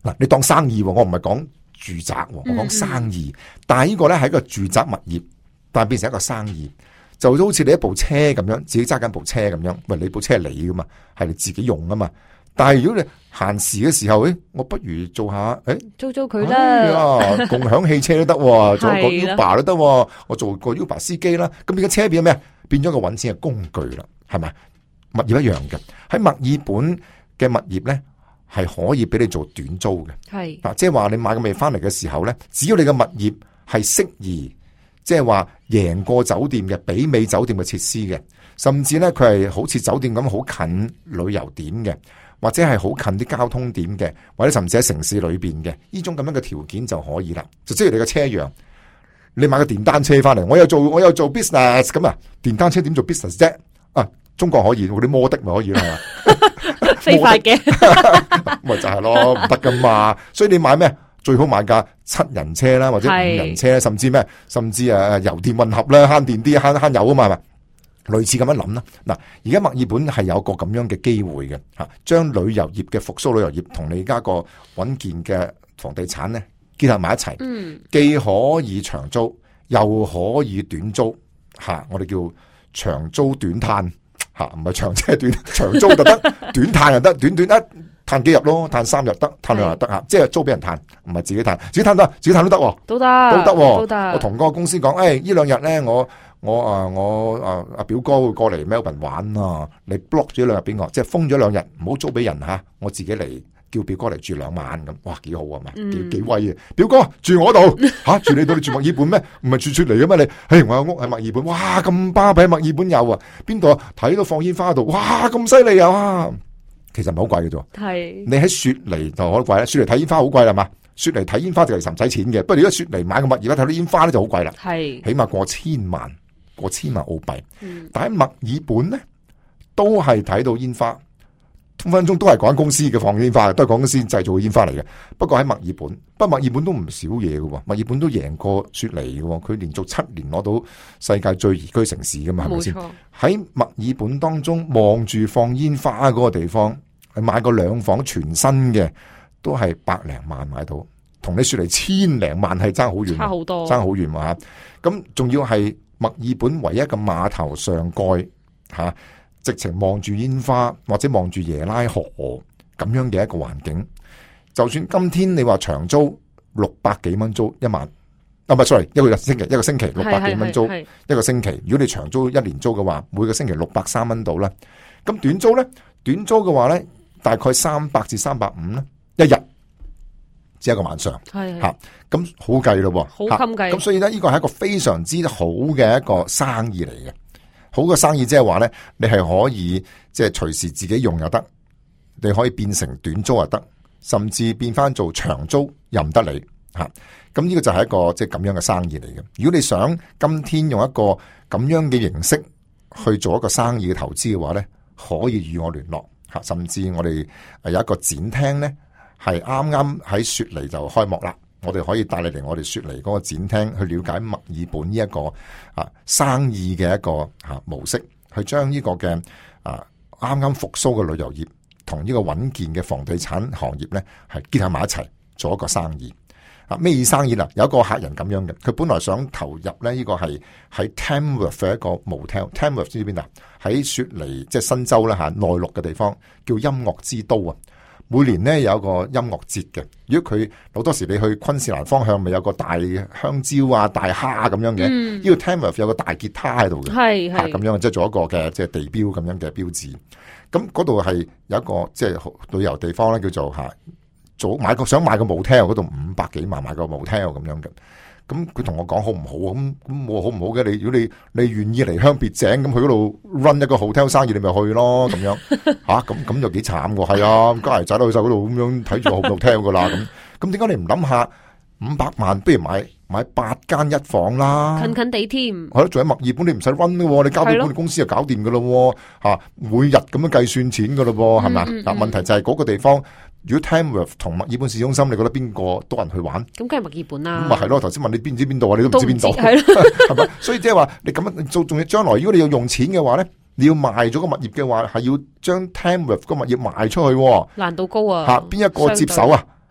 嗱，你當生意，我唔係講住宅，我講生意。嗯嗯，但係呢個咧係一個住宅物業，但係變成一個生意，就好似你一部車咁樣，自己揸緊部車咁樣。喂，你部車係你噶嘛，係你自己用噶嘛。但係如果你閒時嘅時候，誒，我不如做下，誒， 租租佢啦， 哎，共享汽車都得，做個 Uber 都得，我做個 Uber 司機啦。咁而家車變咗咩？變咗個搵錢嘅工具啦，係咪？物業一樣嘅，喺墨爾本嘅物業咧，係可以俾你做短租嘅。係嗱，即係話你買個物業翻嚟嘅時候咧，只要你嘅物業係適宜，即係話贏過酒店嘅，媲美酒店嘅設施嘅，甚至咧佢係好似酒店咁好近旅遊點嘅。或者係好近啲交通點嘅，或者甚至喺城市裏邊嘅，呢種咁樣嘅條件就可以啦。就即係你嘅車一樣，你買個電單車翻嚟，我有做我有做 business 咁啊，電單車點做 business 啫？啊，中國可以，嗰啲摩的咪可以啦，係嘛？ 非法嘅， 咪就係咯，唔得噶嘛。所以你買咩？最好買架七人車啦，或者五人車，甚至咩？甚至誒油電混合啦，慳電啲，慳慳油啊嘛，係嘛？類似咁樣諗啦，嗱，而家墨爾本係有個咁樣嘅機會嘅，吓，將旅遊業嘅復蘇旅遊業同你而家個穩健嘅房地產咧結合埋一齊，嗯，既可以長租又可以短租，吓，我哋叫長租短嘆，吓，唔係長車短，長租就得，短嘆又得，短短一嘆幾日咯，嘆三日得，嘆兩日得吓，即係租俾人嘆，唔係自己嘆，自己嘆得，自己嘆都得，都得，都得，都得。我同嗰個公司講，誒、哎，呢兩日咧我。我啊，我啊，阿表哥會過嚟 Melbourne 玩啊，你 block 咗兩日俾我，即係封咗兩日，唔好租俾人吓，我自己嚟叫表哥嚟住兩晚咁，哇，幾好啊嘛，幾幾威啊！表哥住我度吓，住你度，你住墨爾本咩？唔係住出嚟嘅咩你？嘿，我有屋喺墨爾本，哇，咁巴閉，墨爾本有啊，邊度啊？睇到放煙花度，哇，咁犀利啊！其實唔係好貴嘅啫，係你喺雪梨就好貴啦，雪梨睇煙花好貴啦嘛，雪梨睇煙花就係唔使錢嘅，不過如果雪梨買個物業睇到煙花咧就好貴啦，係起碼過千萬。過千萬澳幣，嗯、但喺墨爾本咧，都係睇到煙花，分分鐘都係嗰間公司嘅放煙花，都係嗰間公司製造嘅煙花嚟嘅。不過喺墨爾本，不過墨爾本都唔少嘢嘅，墨爾本都贏過雪梨嘅，佢連續七年攞到世界最宜居城市噶嘛，係咪先？喺墨爾本當中望住放煙花嗰個地方，買個兩房全新嘅，都係百零萬買到，同你雪梨千零萬係爭好遠，差好多，爭好遠吓。咁仲要係。墨爾本唯一嘅碼頭上蓋吓、啊，直情望住煙花或者望住耶拉河咁樣嘅一個環境。就算今天你話長租六百幾蚊租一晚，啊唔係 sorry， 一個星期一個星期六百幾蚊租一個星期。如果你長租一年租嘅話，每個星期六百三蚊到啦。咁短租咧，短租嘅話咧，大概三百至三百五啦，一日。只一個晚上，係吓咁好計咯，好襟計。咁所以咧，呢個係一個非常之好嘅一個生意嚟嘅。好嘅生意即係話咧，你係可以即係隨時自己用又得，你可以變成短租又得，甚至變翻做長租又唔得你吓。咁呢個就係一個即係咁樣嘅生意嚟嘅。如果你想今天用一個咁樣嘅形式去做一個生意嘅投資嘅話咧，可以與我聯絡吓，甚至我哋有一個展廳咧。係啱啱喺雪梨就開幕啦，我哋可以帶你嚟我哋雪梨嗰個展廳去了解墨爾本呢一個啊生意嘅一個啊模式，去將呢個嘅啊啱啱復甦嘅旅遊業同呢個穩健嘅房地產行業咧係結合埋一齊做一個生意啊。咩生意啦？有一個客人咁樣嘅，佢本來想投入咧呢個係喺 Tamworth 嘅一個 motel，Tamworth 知唔知邊啊？喺雪梨即係新州啦吓，內陸嘅地方叫音樂之都啊。每年咧有一個音樂節嘅，如果佢好多時你去昆士蘭方向，咪有個大香蕉啊、大蝦咁樣嘅，呢、嗯、個 Tamworth 有個大吉他喺度嘅，係係咁樣，即係做一個嘅即係地標咁樣嘅標誌。咁嗰度係有一個即係、就是、旅遊地方咧，叫做吓，早買個想買個 motel 嗰度五百幾萬買個 motel 咁樣嘅。咁佢同我講好唔好？咁咁我好唔好嘅？你如果你你願意離鄉別井咁去嗰度 run 一個 hotel 生意，你咪去咯咁樣吓，咁咁就幾慘喎。係啊，家嚟仔都去晒嗰度咁樣睇住個 hotel 噶啦。咁咁點解你唔諗下五百萬，不如買買八間一房啦， 近近地添。 係咯，仲喺墨爾本你唔使 run 噶，你交俾管理公司就搞掂噶咯。吓，每日咁樣計算錢噶咯，係咪啊？嗱，問題就係嗰個地方。如果 Tamworth 同墨爾本市中心，你覺得邊個多人去玩？咁梗係墨爾本啦。咁咪係咯，頭先問你邊唔知邊度啊？你都唔知邊度，係咪？所以即係話你咁樣做，仲要將來如果你要用錢嘅話咧，你要賣咗個物業嘅話，係要將 Tamworth 個物業賣出去。難度高啊！吓，邊一個接手啊？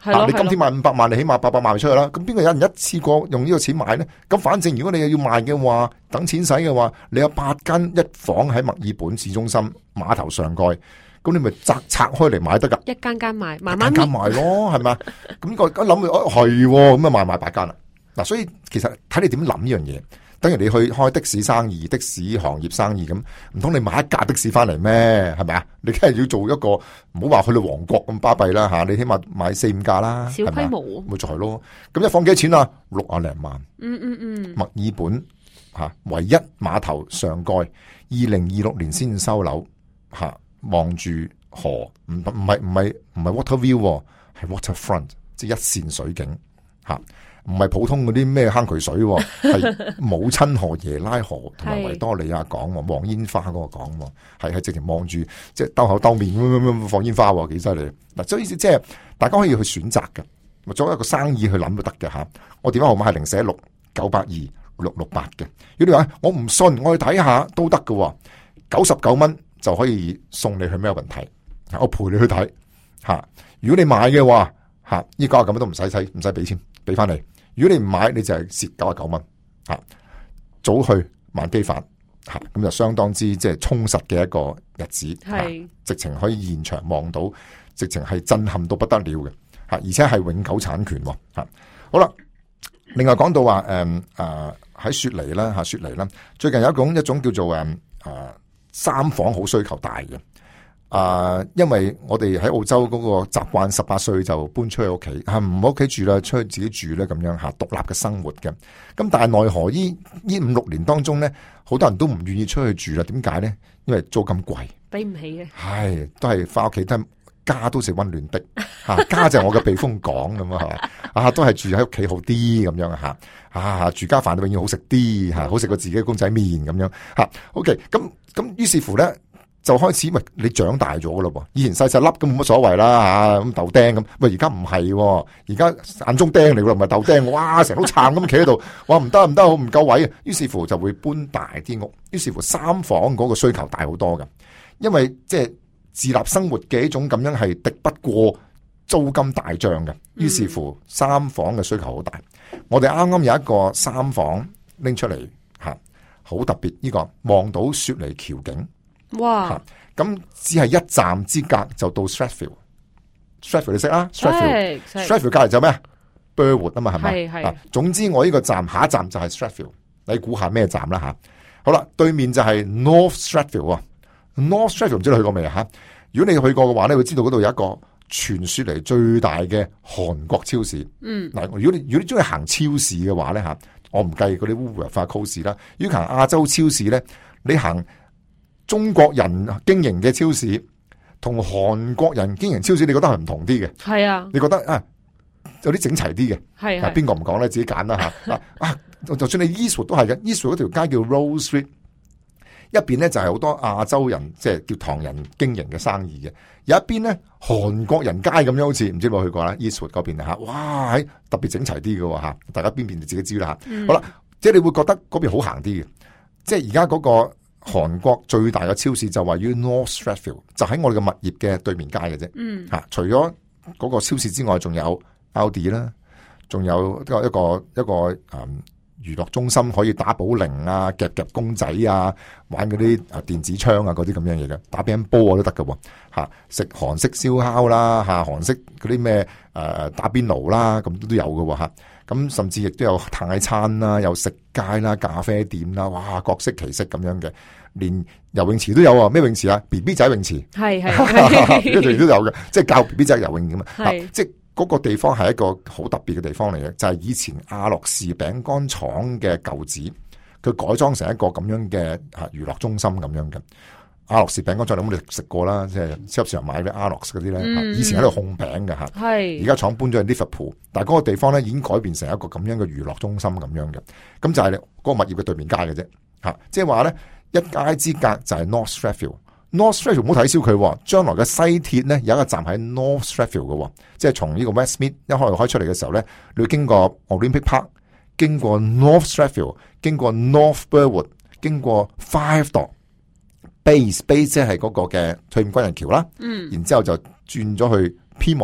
啊、你今天賣五百萬，你起碼八百萬出去啦。咁邊個有人一次過用呢個錢買咧？咁反正如果你又要賣嘅話，等錢使嘅話，你有八間一房喺墨爾本市中心碼頭上蓋，咁你咪拆拆開嚟買得噶。 一間間賣，慢慢間間賣咯，係咪？咁我一諗，哦係，咁啊賣賣八間啦。嗱，所以其實睇你點諗呢樣嘢。等於你去開的士生意、的士行業生意咁，唔通你買一架的士翻嚟咩？係咪啊？你梗係要做一個，唔好話去到王國咁巴閉啦吓，你起碼買四五架啦， 小規模， 咪就係咯。咁一房幾多錢啊？六啊零萬。 嗯嗯嗯。 墨爾本吓唯一碼頭上蓋，二零二六年先收樓吓，望住河，唔唔係唔係唔係 water view，係 waterfront，即係一線水景吓。唔係普通嗰啲咩坑渠水，係母親河、耶拉河同埋維多利亞港、望煙花嗰個港，係係直情望住，即係兜口兜面咁樣放煙花，幾犀利！嗱，所以即係大家可以去選擇嘅，作為一個生意去諗都得嘅吓。我電話號碼係零四一六九八二六六八嘅。如果你話我唔信，我去睇下都得嘅，九十九蚊就可以送你去 Melbourne 睇，我陪你去睇吓。如果你買嘅話吓，依家咁都唔使使，唔使俾錢，俾翻你。如果你唔買，你就係蝕九十九蚊，吓，早去晚機返，吓，咁就相當之即係充實嘅一個日子，係直情可以現場望到，直情係震撼到不得了嘅，吓，而且係永久產權，吓，好啦。另外講到話誒誒喺雪梨啦吓，雪梨啦，最近有一種一種叫做誒誒、呃、三房好需求大嘅。啊、呃，因為我哋喺澳洲嗰個習慣，十八歲就搬出去屋企，係唔喺屋企住啦，出去自己住咧，咁樣吓，獨立嘅生活嘅。咁但係奈何呢呢五六年當中咧，好多人都唔願意出去住啦。點解咧？因為租金貴，俾唔起嘅。係都係翻屋企，都係家都是溫暖的吓，家就係我嘅避風港咁啊，啊都係住喺屋企好啲咁樣吓，啊住家飯永遠好食啲吓，好食過自己嘅公仔麵咁樣吓。OK，咁咁於是乎咧。就開始，喂，你長大咗噶咯噃，以前細細粒咁冇乜所謂啦吓，咁豆釘咁，喂而家唔係，而家眼中釘嚟噶，唔係豆釘，哇，成碌撐咁企喺度，哇唔得唔得，好唔夠位啊，於是乎就會搬大啲屋，於是乎三房嗰個需求大好多嘅，因為即係自立生活嘅一種咁樣係敵不過租金大漲嘅，於是乎三房嘅需求好大。我哋啱啱有一個三房拎出嚟吓，好特別，呢個望到雪梨橋景。哇！咁只係一站之隔就到 Strathfield，Strathfield 你識啦 ？Strathfield，Strathfield 隔籬就咩 ？Burwood 啊嘛，係咪？係係。總之我呢個站下一站就係 Strathfield，你估下咩站啦吓？好啦，對面就係 North Strathfield 啊 ，North Strathfield 唔知你去過未啊吓？如果你去過嘅話咧，你會知道嗰度有一個全雪梨最大嘅韓國超市。嗯。嗱，如果你如果你中意行超市嘅話咧吓，我唔計嗰啲 Woolworths 化 Coles 啦，如果行亞洲超市咧，你行。中國人經營嘅超市同韓國人經營超市，你覺得係唔同啲嘅？係啊，你覺得啊有啲整齊啲嘅？係係邊個唔講咧？自己揀啦吓。啊，就算你 Eastwood 都係嘅 ，Eastwood 嗰條街叫 Rose Street，一邊咧就係好多亞洲人即係叫唐人經營嘅生意嘅，有一邊咧韓國人街咁樣，好似唔知有冇去過啦 Eastwood 嗰邊啊吓，哇，喺特別整齊啲嘅吓，大家邊邊就自己知啦吓。嗯、好啦，即係你會覺得嗰邊好行啲嘅，即係而家嗰個。韓國最大嘅超市就位於 North Strathfield，就喺我哋嘅物業嘅對面街嘅啫。嗯，吓、啊、除咗嗰個超市之外，仲有 Aldi 啦，仲有一個一個一個誒娛樂中心，可以打保齡啊、夾夾公仔啊、玩嗰啲誒電子槍啊嗰啲咁樣嘢嘅，打乒乓波都得㗎喎。吓、啊、食韓式燒烤啦，吓、啊、韓式嗰啲咩誒打邊爐啦，咁都都有㗎吓。咁、啊、甚至亦都有泰餐啦，有食街啦、咖啡店啦，哇，各式其式咁樣嘅。連游泳池都有啊！咩泳池啊 ？B B 仔泳池係係，呢度都有嘅，即係教 B B 仔游泳咁啊！即係嗰個地方係一個好特別嘅地方嚟嘅，就係、是、以前亞樂士餅乾廠嘅舊址，佢改裝成一個咁樣嘅啊娛樂中心咁樣嘅。亞樂士餅乾廠，你有冇食過啦？即係超級市場買啲亞樂士嗰啲咧，嗯、以前喺度控餅嘅吓，係而家廠搬咗去 Liverpool，但係嗰個地方咧已經改變成一個咁樣嘅娛樂中心咁樣嘅。咁就係嗰個物業嘅對面街嘅啫，吓，即係話咧。一街之隔就係 North Strathfield，North Strathfield 唔好睇小佢，將來嘅西鐵咧有一個站喺 North Strathfield 嘅，即係從呢個 Westmead 一開開出嚟嘅時候咧，你會經過 Olympic Park， 經過 North Strathfield， 經過 North Burwood， 經過 Five Dock Base Base 即係嗰個嘅退伍軍人橋啦，嗯，然之後就轉咗去 Pyrmont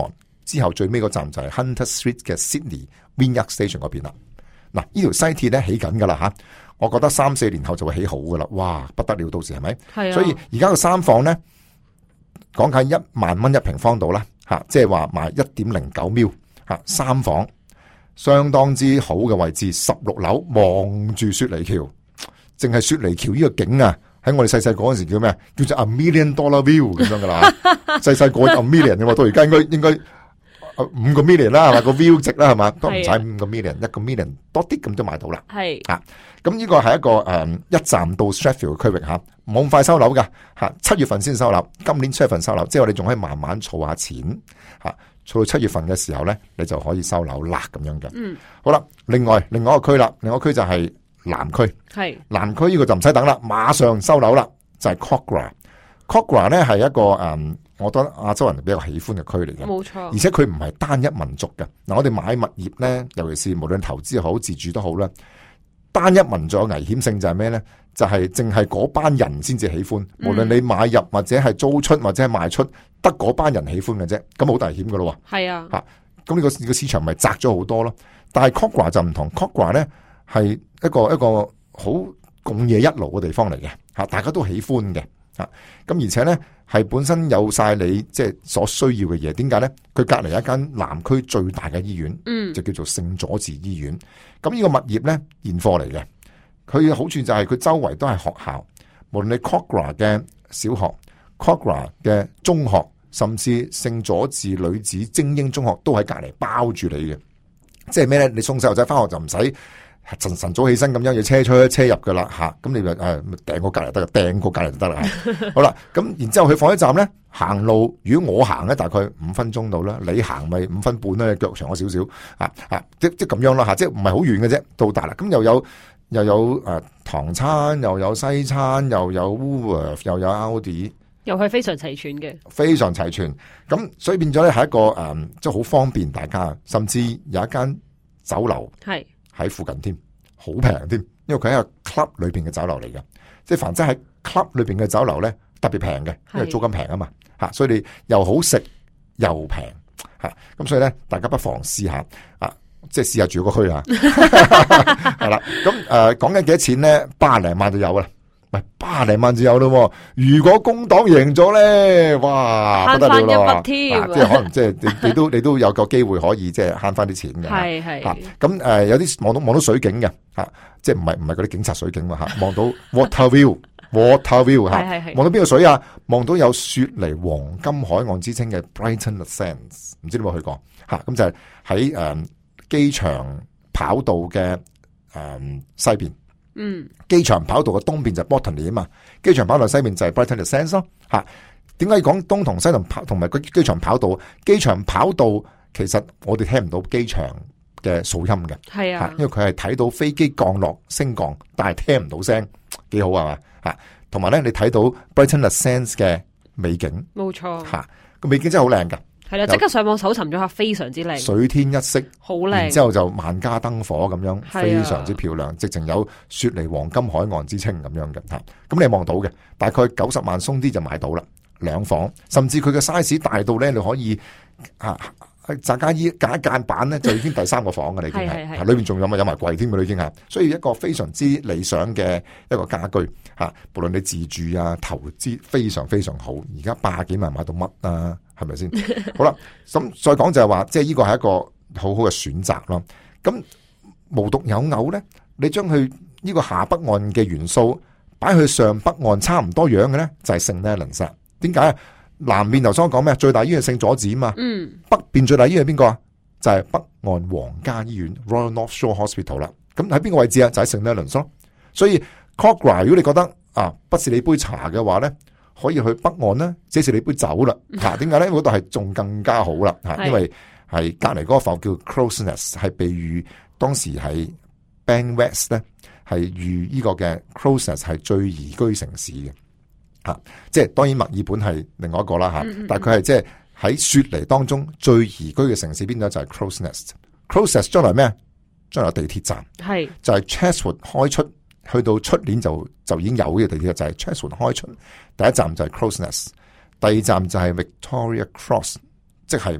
之後最尾嗰站就係 Hunter Street 嘅 Sydney Wynyard Station 嗰邊啦。嗱，呢條西鐵咧起緊噶啦吓，我覺得三四年後就會起好噶啦，哇，不得了，到時係咪？係啊。所以而家個三房咧，講緊一萬蚊一平方度啦，吓，即係話賣一點零九 mil 吓，三房，相當之好嘅位置，十六樓望住雪梨橋，淨係雪梨橋呢個景啊，喺我哋細細個嗰陣時叫咩？叫做 a million dollar view 咁樣噶啦，細細個 a million 嘅嘛，到而家應該應該。五個 million 啦，係嘛，個 view 值啦，係嘛，都唔使五個 million，一個 million 多啲咁都買到啦。係啊，咁呢個係一個誒、嗯、一站到 Strathfield 嘅區域吓，冇咁快收樓噶吓，七月份先收樓，今年七月份收樓，即係我哋仲可以慢慢儲下錢吓，儲到七月份嘅時候咧，你就可以收樓啦咁樣嘅。嗯，好啦，另外另外一個區啦，另外一個區就係南區，係南區呢個就唔使等啦，馬上收樓啦，就係 Kogarah。Kogarah 咧係一個誒。嗯我覺得亞洲人比較喜歡嘅區嚟嘅，冇錯。而且佢唔係單一民族嘅。嗱，我哋買物業咧，尤其是無論投資好、自住都好啦，單一民族嘅危險性就係咩咧？就係淨係嗰班人先至喜歡。嗯、無論你買入或者係租出或者係賣出，得嗰班人喜歡嘅啫。咁好危險噶咯。係啊，吓咁呢個呢個市場咪窄咗好多咯。但係 Kogarah 就唔同 Kogarah 咧係一個一個好共冶一爐嘅地方嚟嘅，吓大家都喜歡嘅。啊，咁而且咧係本身有晒你即係所需要嘅嘢，點解咧？佢隔籬一間南區最大嘅醫院，嗯，就叫做聖佐治醫院。咁呢個物業咧現貨嚟嘅，佢嘅好處就係佢周圍都係學校，無論你 Kogarah 嘅小學、Kogarah 嘅中學，甚至聖佐治女子精英中學都喺隔籬包住你嘅。即係咩咧？你送細路仔翻學就唔使晨晨早起身咁樣要車出車入噶啦吓，咁你咪誒掟個隔籬得，掟個隔籬就得啦。好啦，咁然之後去火車站咧行路，如果我行咧大概五分鐘到啦，你行咪五分半啦，腳長咗少少啊啊，即即咁樣啦吓，即係唔係好遠嘅啫，到達啦。咁又有又有誒唐餐，又有西餐，又有 Woolworths， 又有 Aldi， 又係非常齊全嘅， 非常齊全。咁所以變咗咧係一個誒，即係好方便大家，甚至有一間酒樓係。喺附近添，好平添，因為佢係一個 club 裏邊嘅酒樓嚟嘅，即係凡係喺 club 裏邊嘅酒樓咧特別平嘅，因為租金平啊嘛，吓，所以你又好食又平吓，咁所以咧大家不妨試下啊，即係試下住個區啊，係啦，咁誒講緊幾多錢咧？八零萬就有啦。唔係八零萬就有咯，如果工黨贏咗咧，哇，不得了咯，即係可能即係你你都你都有個機會可以即係慳翻啲錢嘅，係係，咁誒、呃、有啲望到望到水景嘅吓，即係唔係唔係嗰啲警察水景嘛吓，望到 water view，water view 吓，望到邊個水啊？望到有雪梨黃金海岸之稱嘅 Brighton Le Sands， 唔知你有冇去過吓？咁就係喺誒機場跑道嘅誒、呃、西邊。嗯，機場跑道嘅東邊就係 Botany 啊嘛，機場跑道西邊就係 Brighton Le Sands 咯吓。點解講東同西同跑同埋個機場跑道？機場跑道其實我哋聽唔到機場嘅噪音嘅，係啊，因為佢係睇到飛機降落升降，但係聽唔到聲，幾好啊嘛吓。同埋咧，你睇到 Brighton Le Sands 嘅美景，冇錯吓，個美景真係好靚噶。 係啦，即刻上網搜尋咗下，非常之靚，水天一色，好靚。然之後就萬家燈火咁樣，非常之漂亮，直情有雪梨黃金海岸之稱咁樣嘅吓。咁你望到嘅，大概九十萬鬆啲就買到啦，兩房，甚至佢嘅 size 大到咧，你可以啊，宅家衣揀一間板咧，就已經第三個房嘅，你已經係，裏面仲有咪有埋櫃添嘅，已經係，所以一個非常之理想嘅一個家居吓，無論你自住啊、投資，非常非常好。而家百幾萬買到乜啊？係咪先？好啦，咁再講就係話，即係呢個係一個好好嘅選擇咯。咁無獨有偶咧，你將佢呢個下北岸嘅元素擺去上北岸差唔多樣嘅咧，就係聖奈倫薩。點解啊？南面頭先講咩？最大醫院係聖佐治啊嘛。嗯。北邊最大醫院係邊個啊？就係、是、北岸皇家醫院 Royal North Shore Hospital 啦。咁喺邊個位置啊？就喺聖奈倫咯。所以 Kogarah 如果你覺得啊，不是你杯茶嘅話咧，可以去北岸啦，這是你杯酒啦。吓，點解咧？嗰度係仲更加好啦。吓，因為係隔籬嗰個埠叫 Crows Nest， 係被譽當時係 Bankwest 咧，係譽呢個嘅 Crows Nest 係最宜居城市嘅。吓，即係當然墨爾本係另外一個啦。吓，但係佢係即係喺雪梨當中最宜居嘅城市邊度就係 Crows Nest。Crows Nest 將來咩？將來有地鐵站，係就係 Chatswood 開出。去到出年就就已經有呢個地鐵，就係 Chatswood 開出，第一站就係 Crows Nest， 第二站就係 Victoria Cross， 即係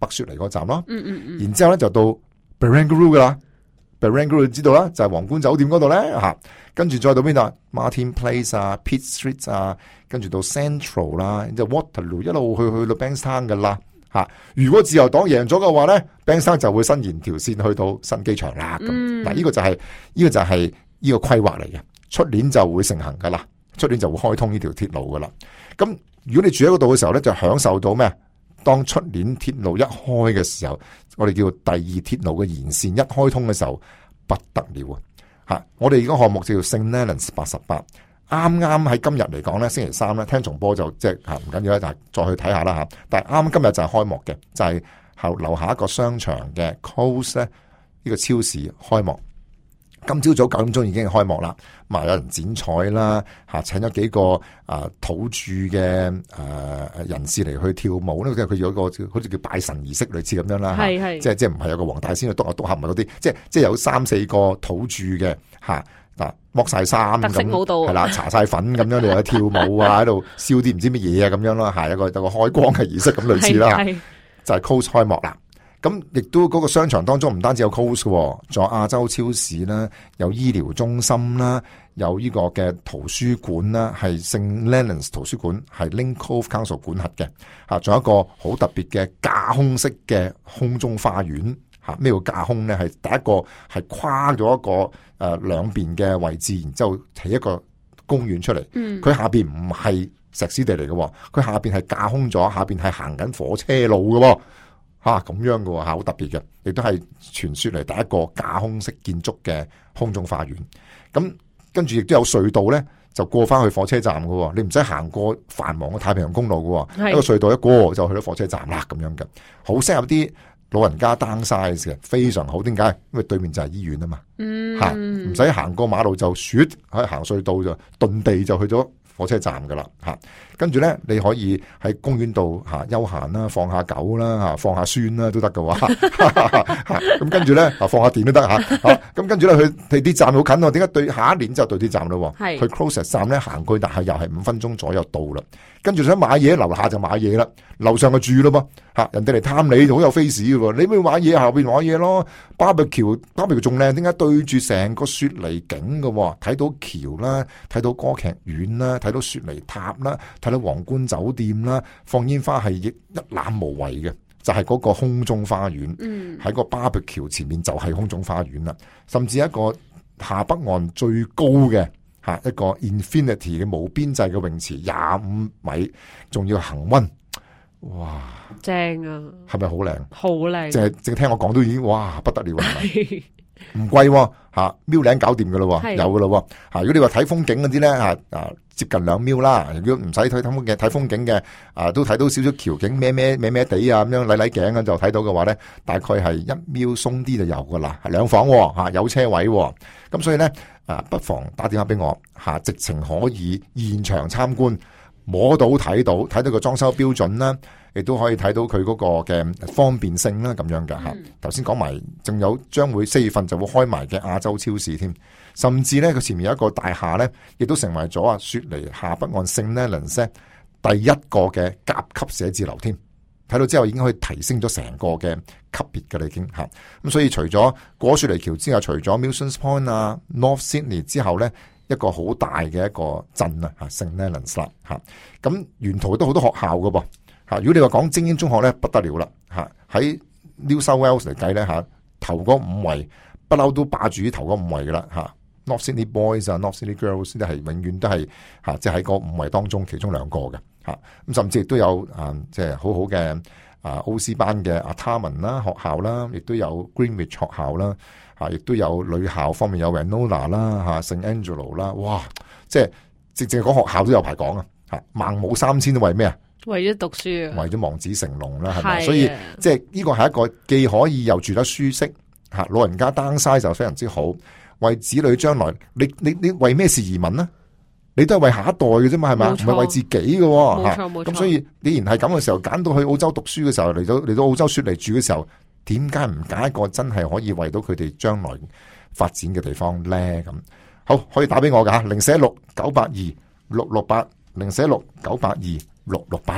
北雪梨嗰站咯。 嗯嗯嗯。 然之後咧就到 Barangaroo 噶啦 ，Barangaroo 知道啦，就係皇冠酒店嗰度咧吓。跟住再到邊度 ？Martin Place 啊 ，Pitt Street 啊，跟住到 Central 啦，然之後 Waterloo 一路去去到 Bankstown 噶啦吓。如果自由黨贏咗嘅話咧 ，Bankstown 就會伸延條線去到新機場啦。咁嗱、嗯，呢個就係、是、呢、這個就係呢個規劃嚟嘅。出年就會成行噶啦，出年就會開通呢條鐵路噶啦。咁如果你住喺嗰度嘅時候咧，就享受到咩？當出年鐵路一開嘅時候，我哋叫第二鐵路嘅延線一開通嘅時候，不得了啊！吓，我哋而家項目就叫 Saint Leonards 八十八，啱啱喺今日嚟講咧，星期三咧聽重播就即係吓唔緊要啦，但係再去睇下啦吓。但係啱今日就係開幕嘅，就係後樓下一個商場嘅 Coles 咧，呢個超市開幕。今朝早九點鐘已經開幕啦，咁啊有人剪彩啦，吓請咗幾個啊土著嘅誒人士嚟去跳舞咧，即係佢有一個好似叫拜神儀式類似咁樣啦，係係，即係即係唔係有個黃大仙去篤下篤下唔係嗰啲，即係即係有三四個土著嘅吓嗱剝晒衫咁，特色舞蹈係啦，搽晒粉咁樣，你又跳舞啊，喺度燒啲唔知乜嘢啊咁樣咯，係有個有個開光嘅儀式咁類似啦，就係 Coles 開幕啦。咁亦都嗰個商場當中唔單止有 Coles 嘅，仲有亞洲超市啦，有醫療中心啦，有呢個嘅圖書館啦，係聖 Leonards 圖書館，係 Lane Cove Council 管轄嘅。吓，仲有一個好特別嘅架空式嘅空中花園。吓，咩叫架空咧？係第一個係跨咗一個誒兩邊嘅位置，然之後起一個公園出嚟。嗯，佢下邊唔係石屎地嚟嘅，佢下邊係架空咗，下邊係行緊火車路嘅。吓，咁樣嘅喎，吓，好特別嘅，亦都係傳說嚟第一個架空式建築嘅空中花園。咁跟住亦都有隧道咧，就過翻去火車站嘅，你唔使行過繁忙嘅太平洋公路嘅，一個隧道一過就去到火車站啦，咁樣嘅，好適合啲老人家 downsize 嘅，非常好。點解？因為對面就係醫院啊嘛，吓，唔使行過馬路就雪，可以行隧道就遁地就去咗火車站噶啦，吓，跟住咧你可以喺公園度吓休閒啦，放下狗啦，吓放下孫啦都得噶喎，咁跟住咧啊放下電都得吓，咁跟住咧去地鐵站好近喎，點解對下一年就對鐵站咯？係去 Cross 站咧行過，但係又係五分鐘左右到啦。跟住想買嘢，樓下就買嘢啦，樓上就住咯噃，吓人哋嚟探你，好有 face 嘅喎，你咪買嘢，下邊買嘢咯。Barbecue Barbecue 仲靚，點解對住成個雪梨景嘅？睇到橋啦，睇到歌劇院啦，睇到雪梨塔啦，睇到皇冠酒店啦，放煙花係一一覽無遺嘅，就係、是、嗰個空中花園。嗯，喺個 Barbecue 前面就係空中花園啦，甚至一個下北岸最高嘅。吓，一個 Infinity 嘅無邊際嘅泳池，廿五米，仲要恒溫，哇，正啊！係咪好靚？好靚！淨係淨係聽我講都已經哇不得了啦，唔貴吓，秒零搞掂噶咯，有噶咯吓。如果你話睇風景嗰啲咧吓啊，接近兩秒啦。如果唔使睇睇風嘅睇風景嘅啊，都睇到少少橋景，咩咩咩咩地啊咁樣，禮禮頸啊就睇到嘅話咧，大概係一秒鬆啲就有噶啦。兩房吓，有車位，咁所以咧。啊，不妨打電話俾我吓，直情可以現場參觀，摸到睇到，睇到個裝修標準啦，亦都可以睇到佢嗰個嘅方便性啦，咁樣嘅吓。頭先講埋，仲有將會四月份就會開埋嘅亞洲超市添，甚至咧佢前面有一個大廈咧，亦都成為咗啊雪梨下北岸聖 Leonards第一個嘅甲級寫字樓添。睇到之後已經可以提升咗成個嘅級別嘅啦，已經吓咁。所以除咗過雪梨橋之外，除咗 Milsons Point 啊、North Sydney 之後咧，一個好大嘅一個鎮啊，吓 Saint Leonards 啦吓。咁沿途都好多學校噶噃吓。如果你話講精英中學咧，不得了啦吓。喺 New South Wales 嚟計咧吓，頭嗰五位不嬲都霸住啲頭嗰五位噶啦吓。North Sydney Boys 啊 ，North Sydney Girls 都係永遠都係吓，即係喺個五位當中其中兩個嘅。吓咁，甚至亦都有啊，即係好好嘅啊，歐斯班嘅阿塔文啦學校啦，亦都有 Greenwich 學校啦，吓亦都有女校方面有 Rannola 啦，吓 Saint Angelo 啦，哇！即係直直講學校都有排講啊，吓孟母三遷都為咩啊？為咗讀書啊，為咗望子成龍啦，係咪？所以即係呢個係一個既可以又住得舒適，吓老人家 downsize 就非常之好，為子女將來，你你你為咩事移民呢？你都係為下一代嘅啫嘛，係咪？唔係為自己嘅。冇錯冇錯。咁所以，既然係咁嘅時候，揀到去澳洲讀書嘅時候，嚟到嚟到澳洲雪梨住嘅時候，點解唔揀一個真係可以為到佢哋將來發展嘅地方咧？咁好，可以打俾我噶，零四一六九八二六六八，零四一六九八二六六八嘅。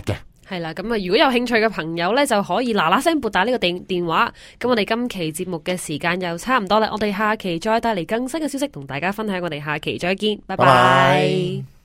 係啦，咁啊，如果有興趣嘅朋友咧，就可以嗱嗱聲撥打呢個電電話。咁我哋今期節目嘅時間又差唔多啦，我哋下期再帶嚟更新嘅消息同大家分享。我哋下期再見，拜拜。 拜拜。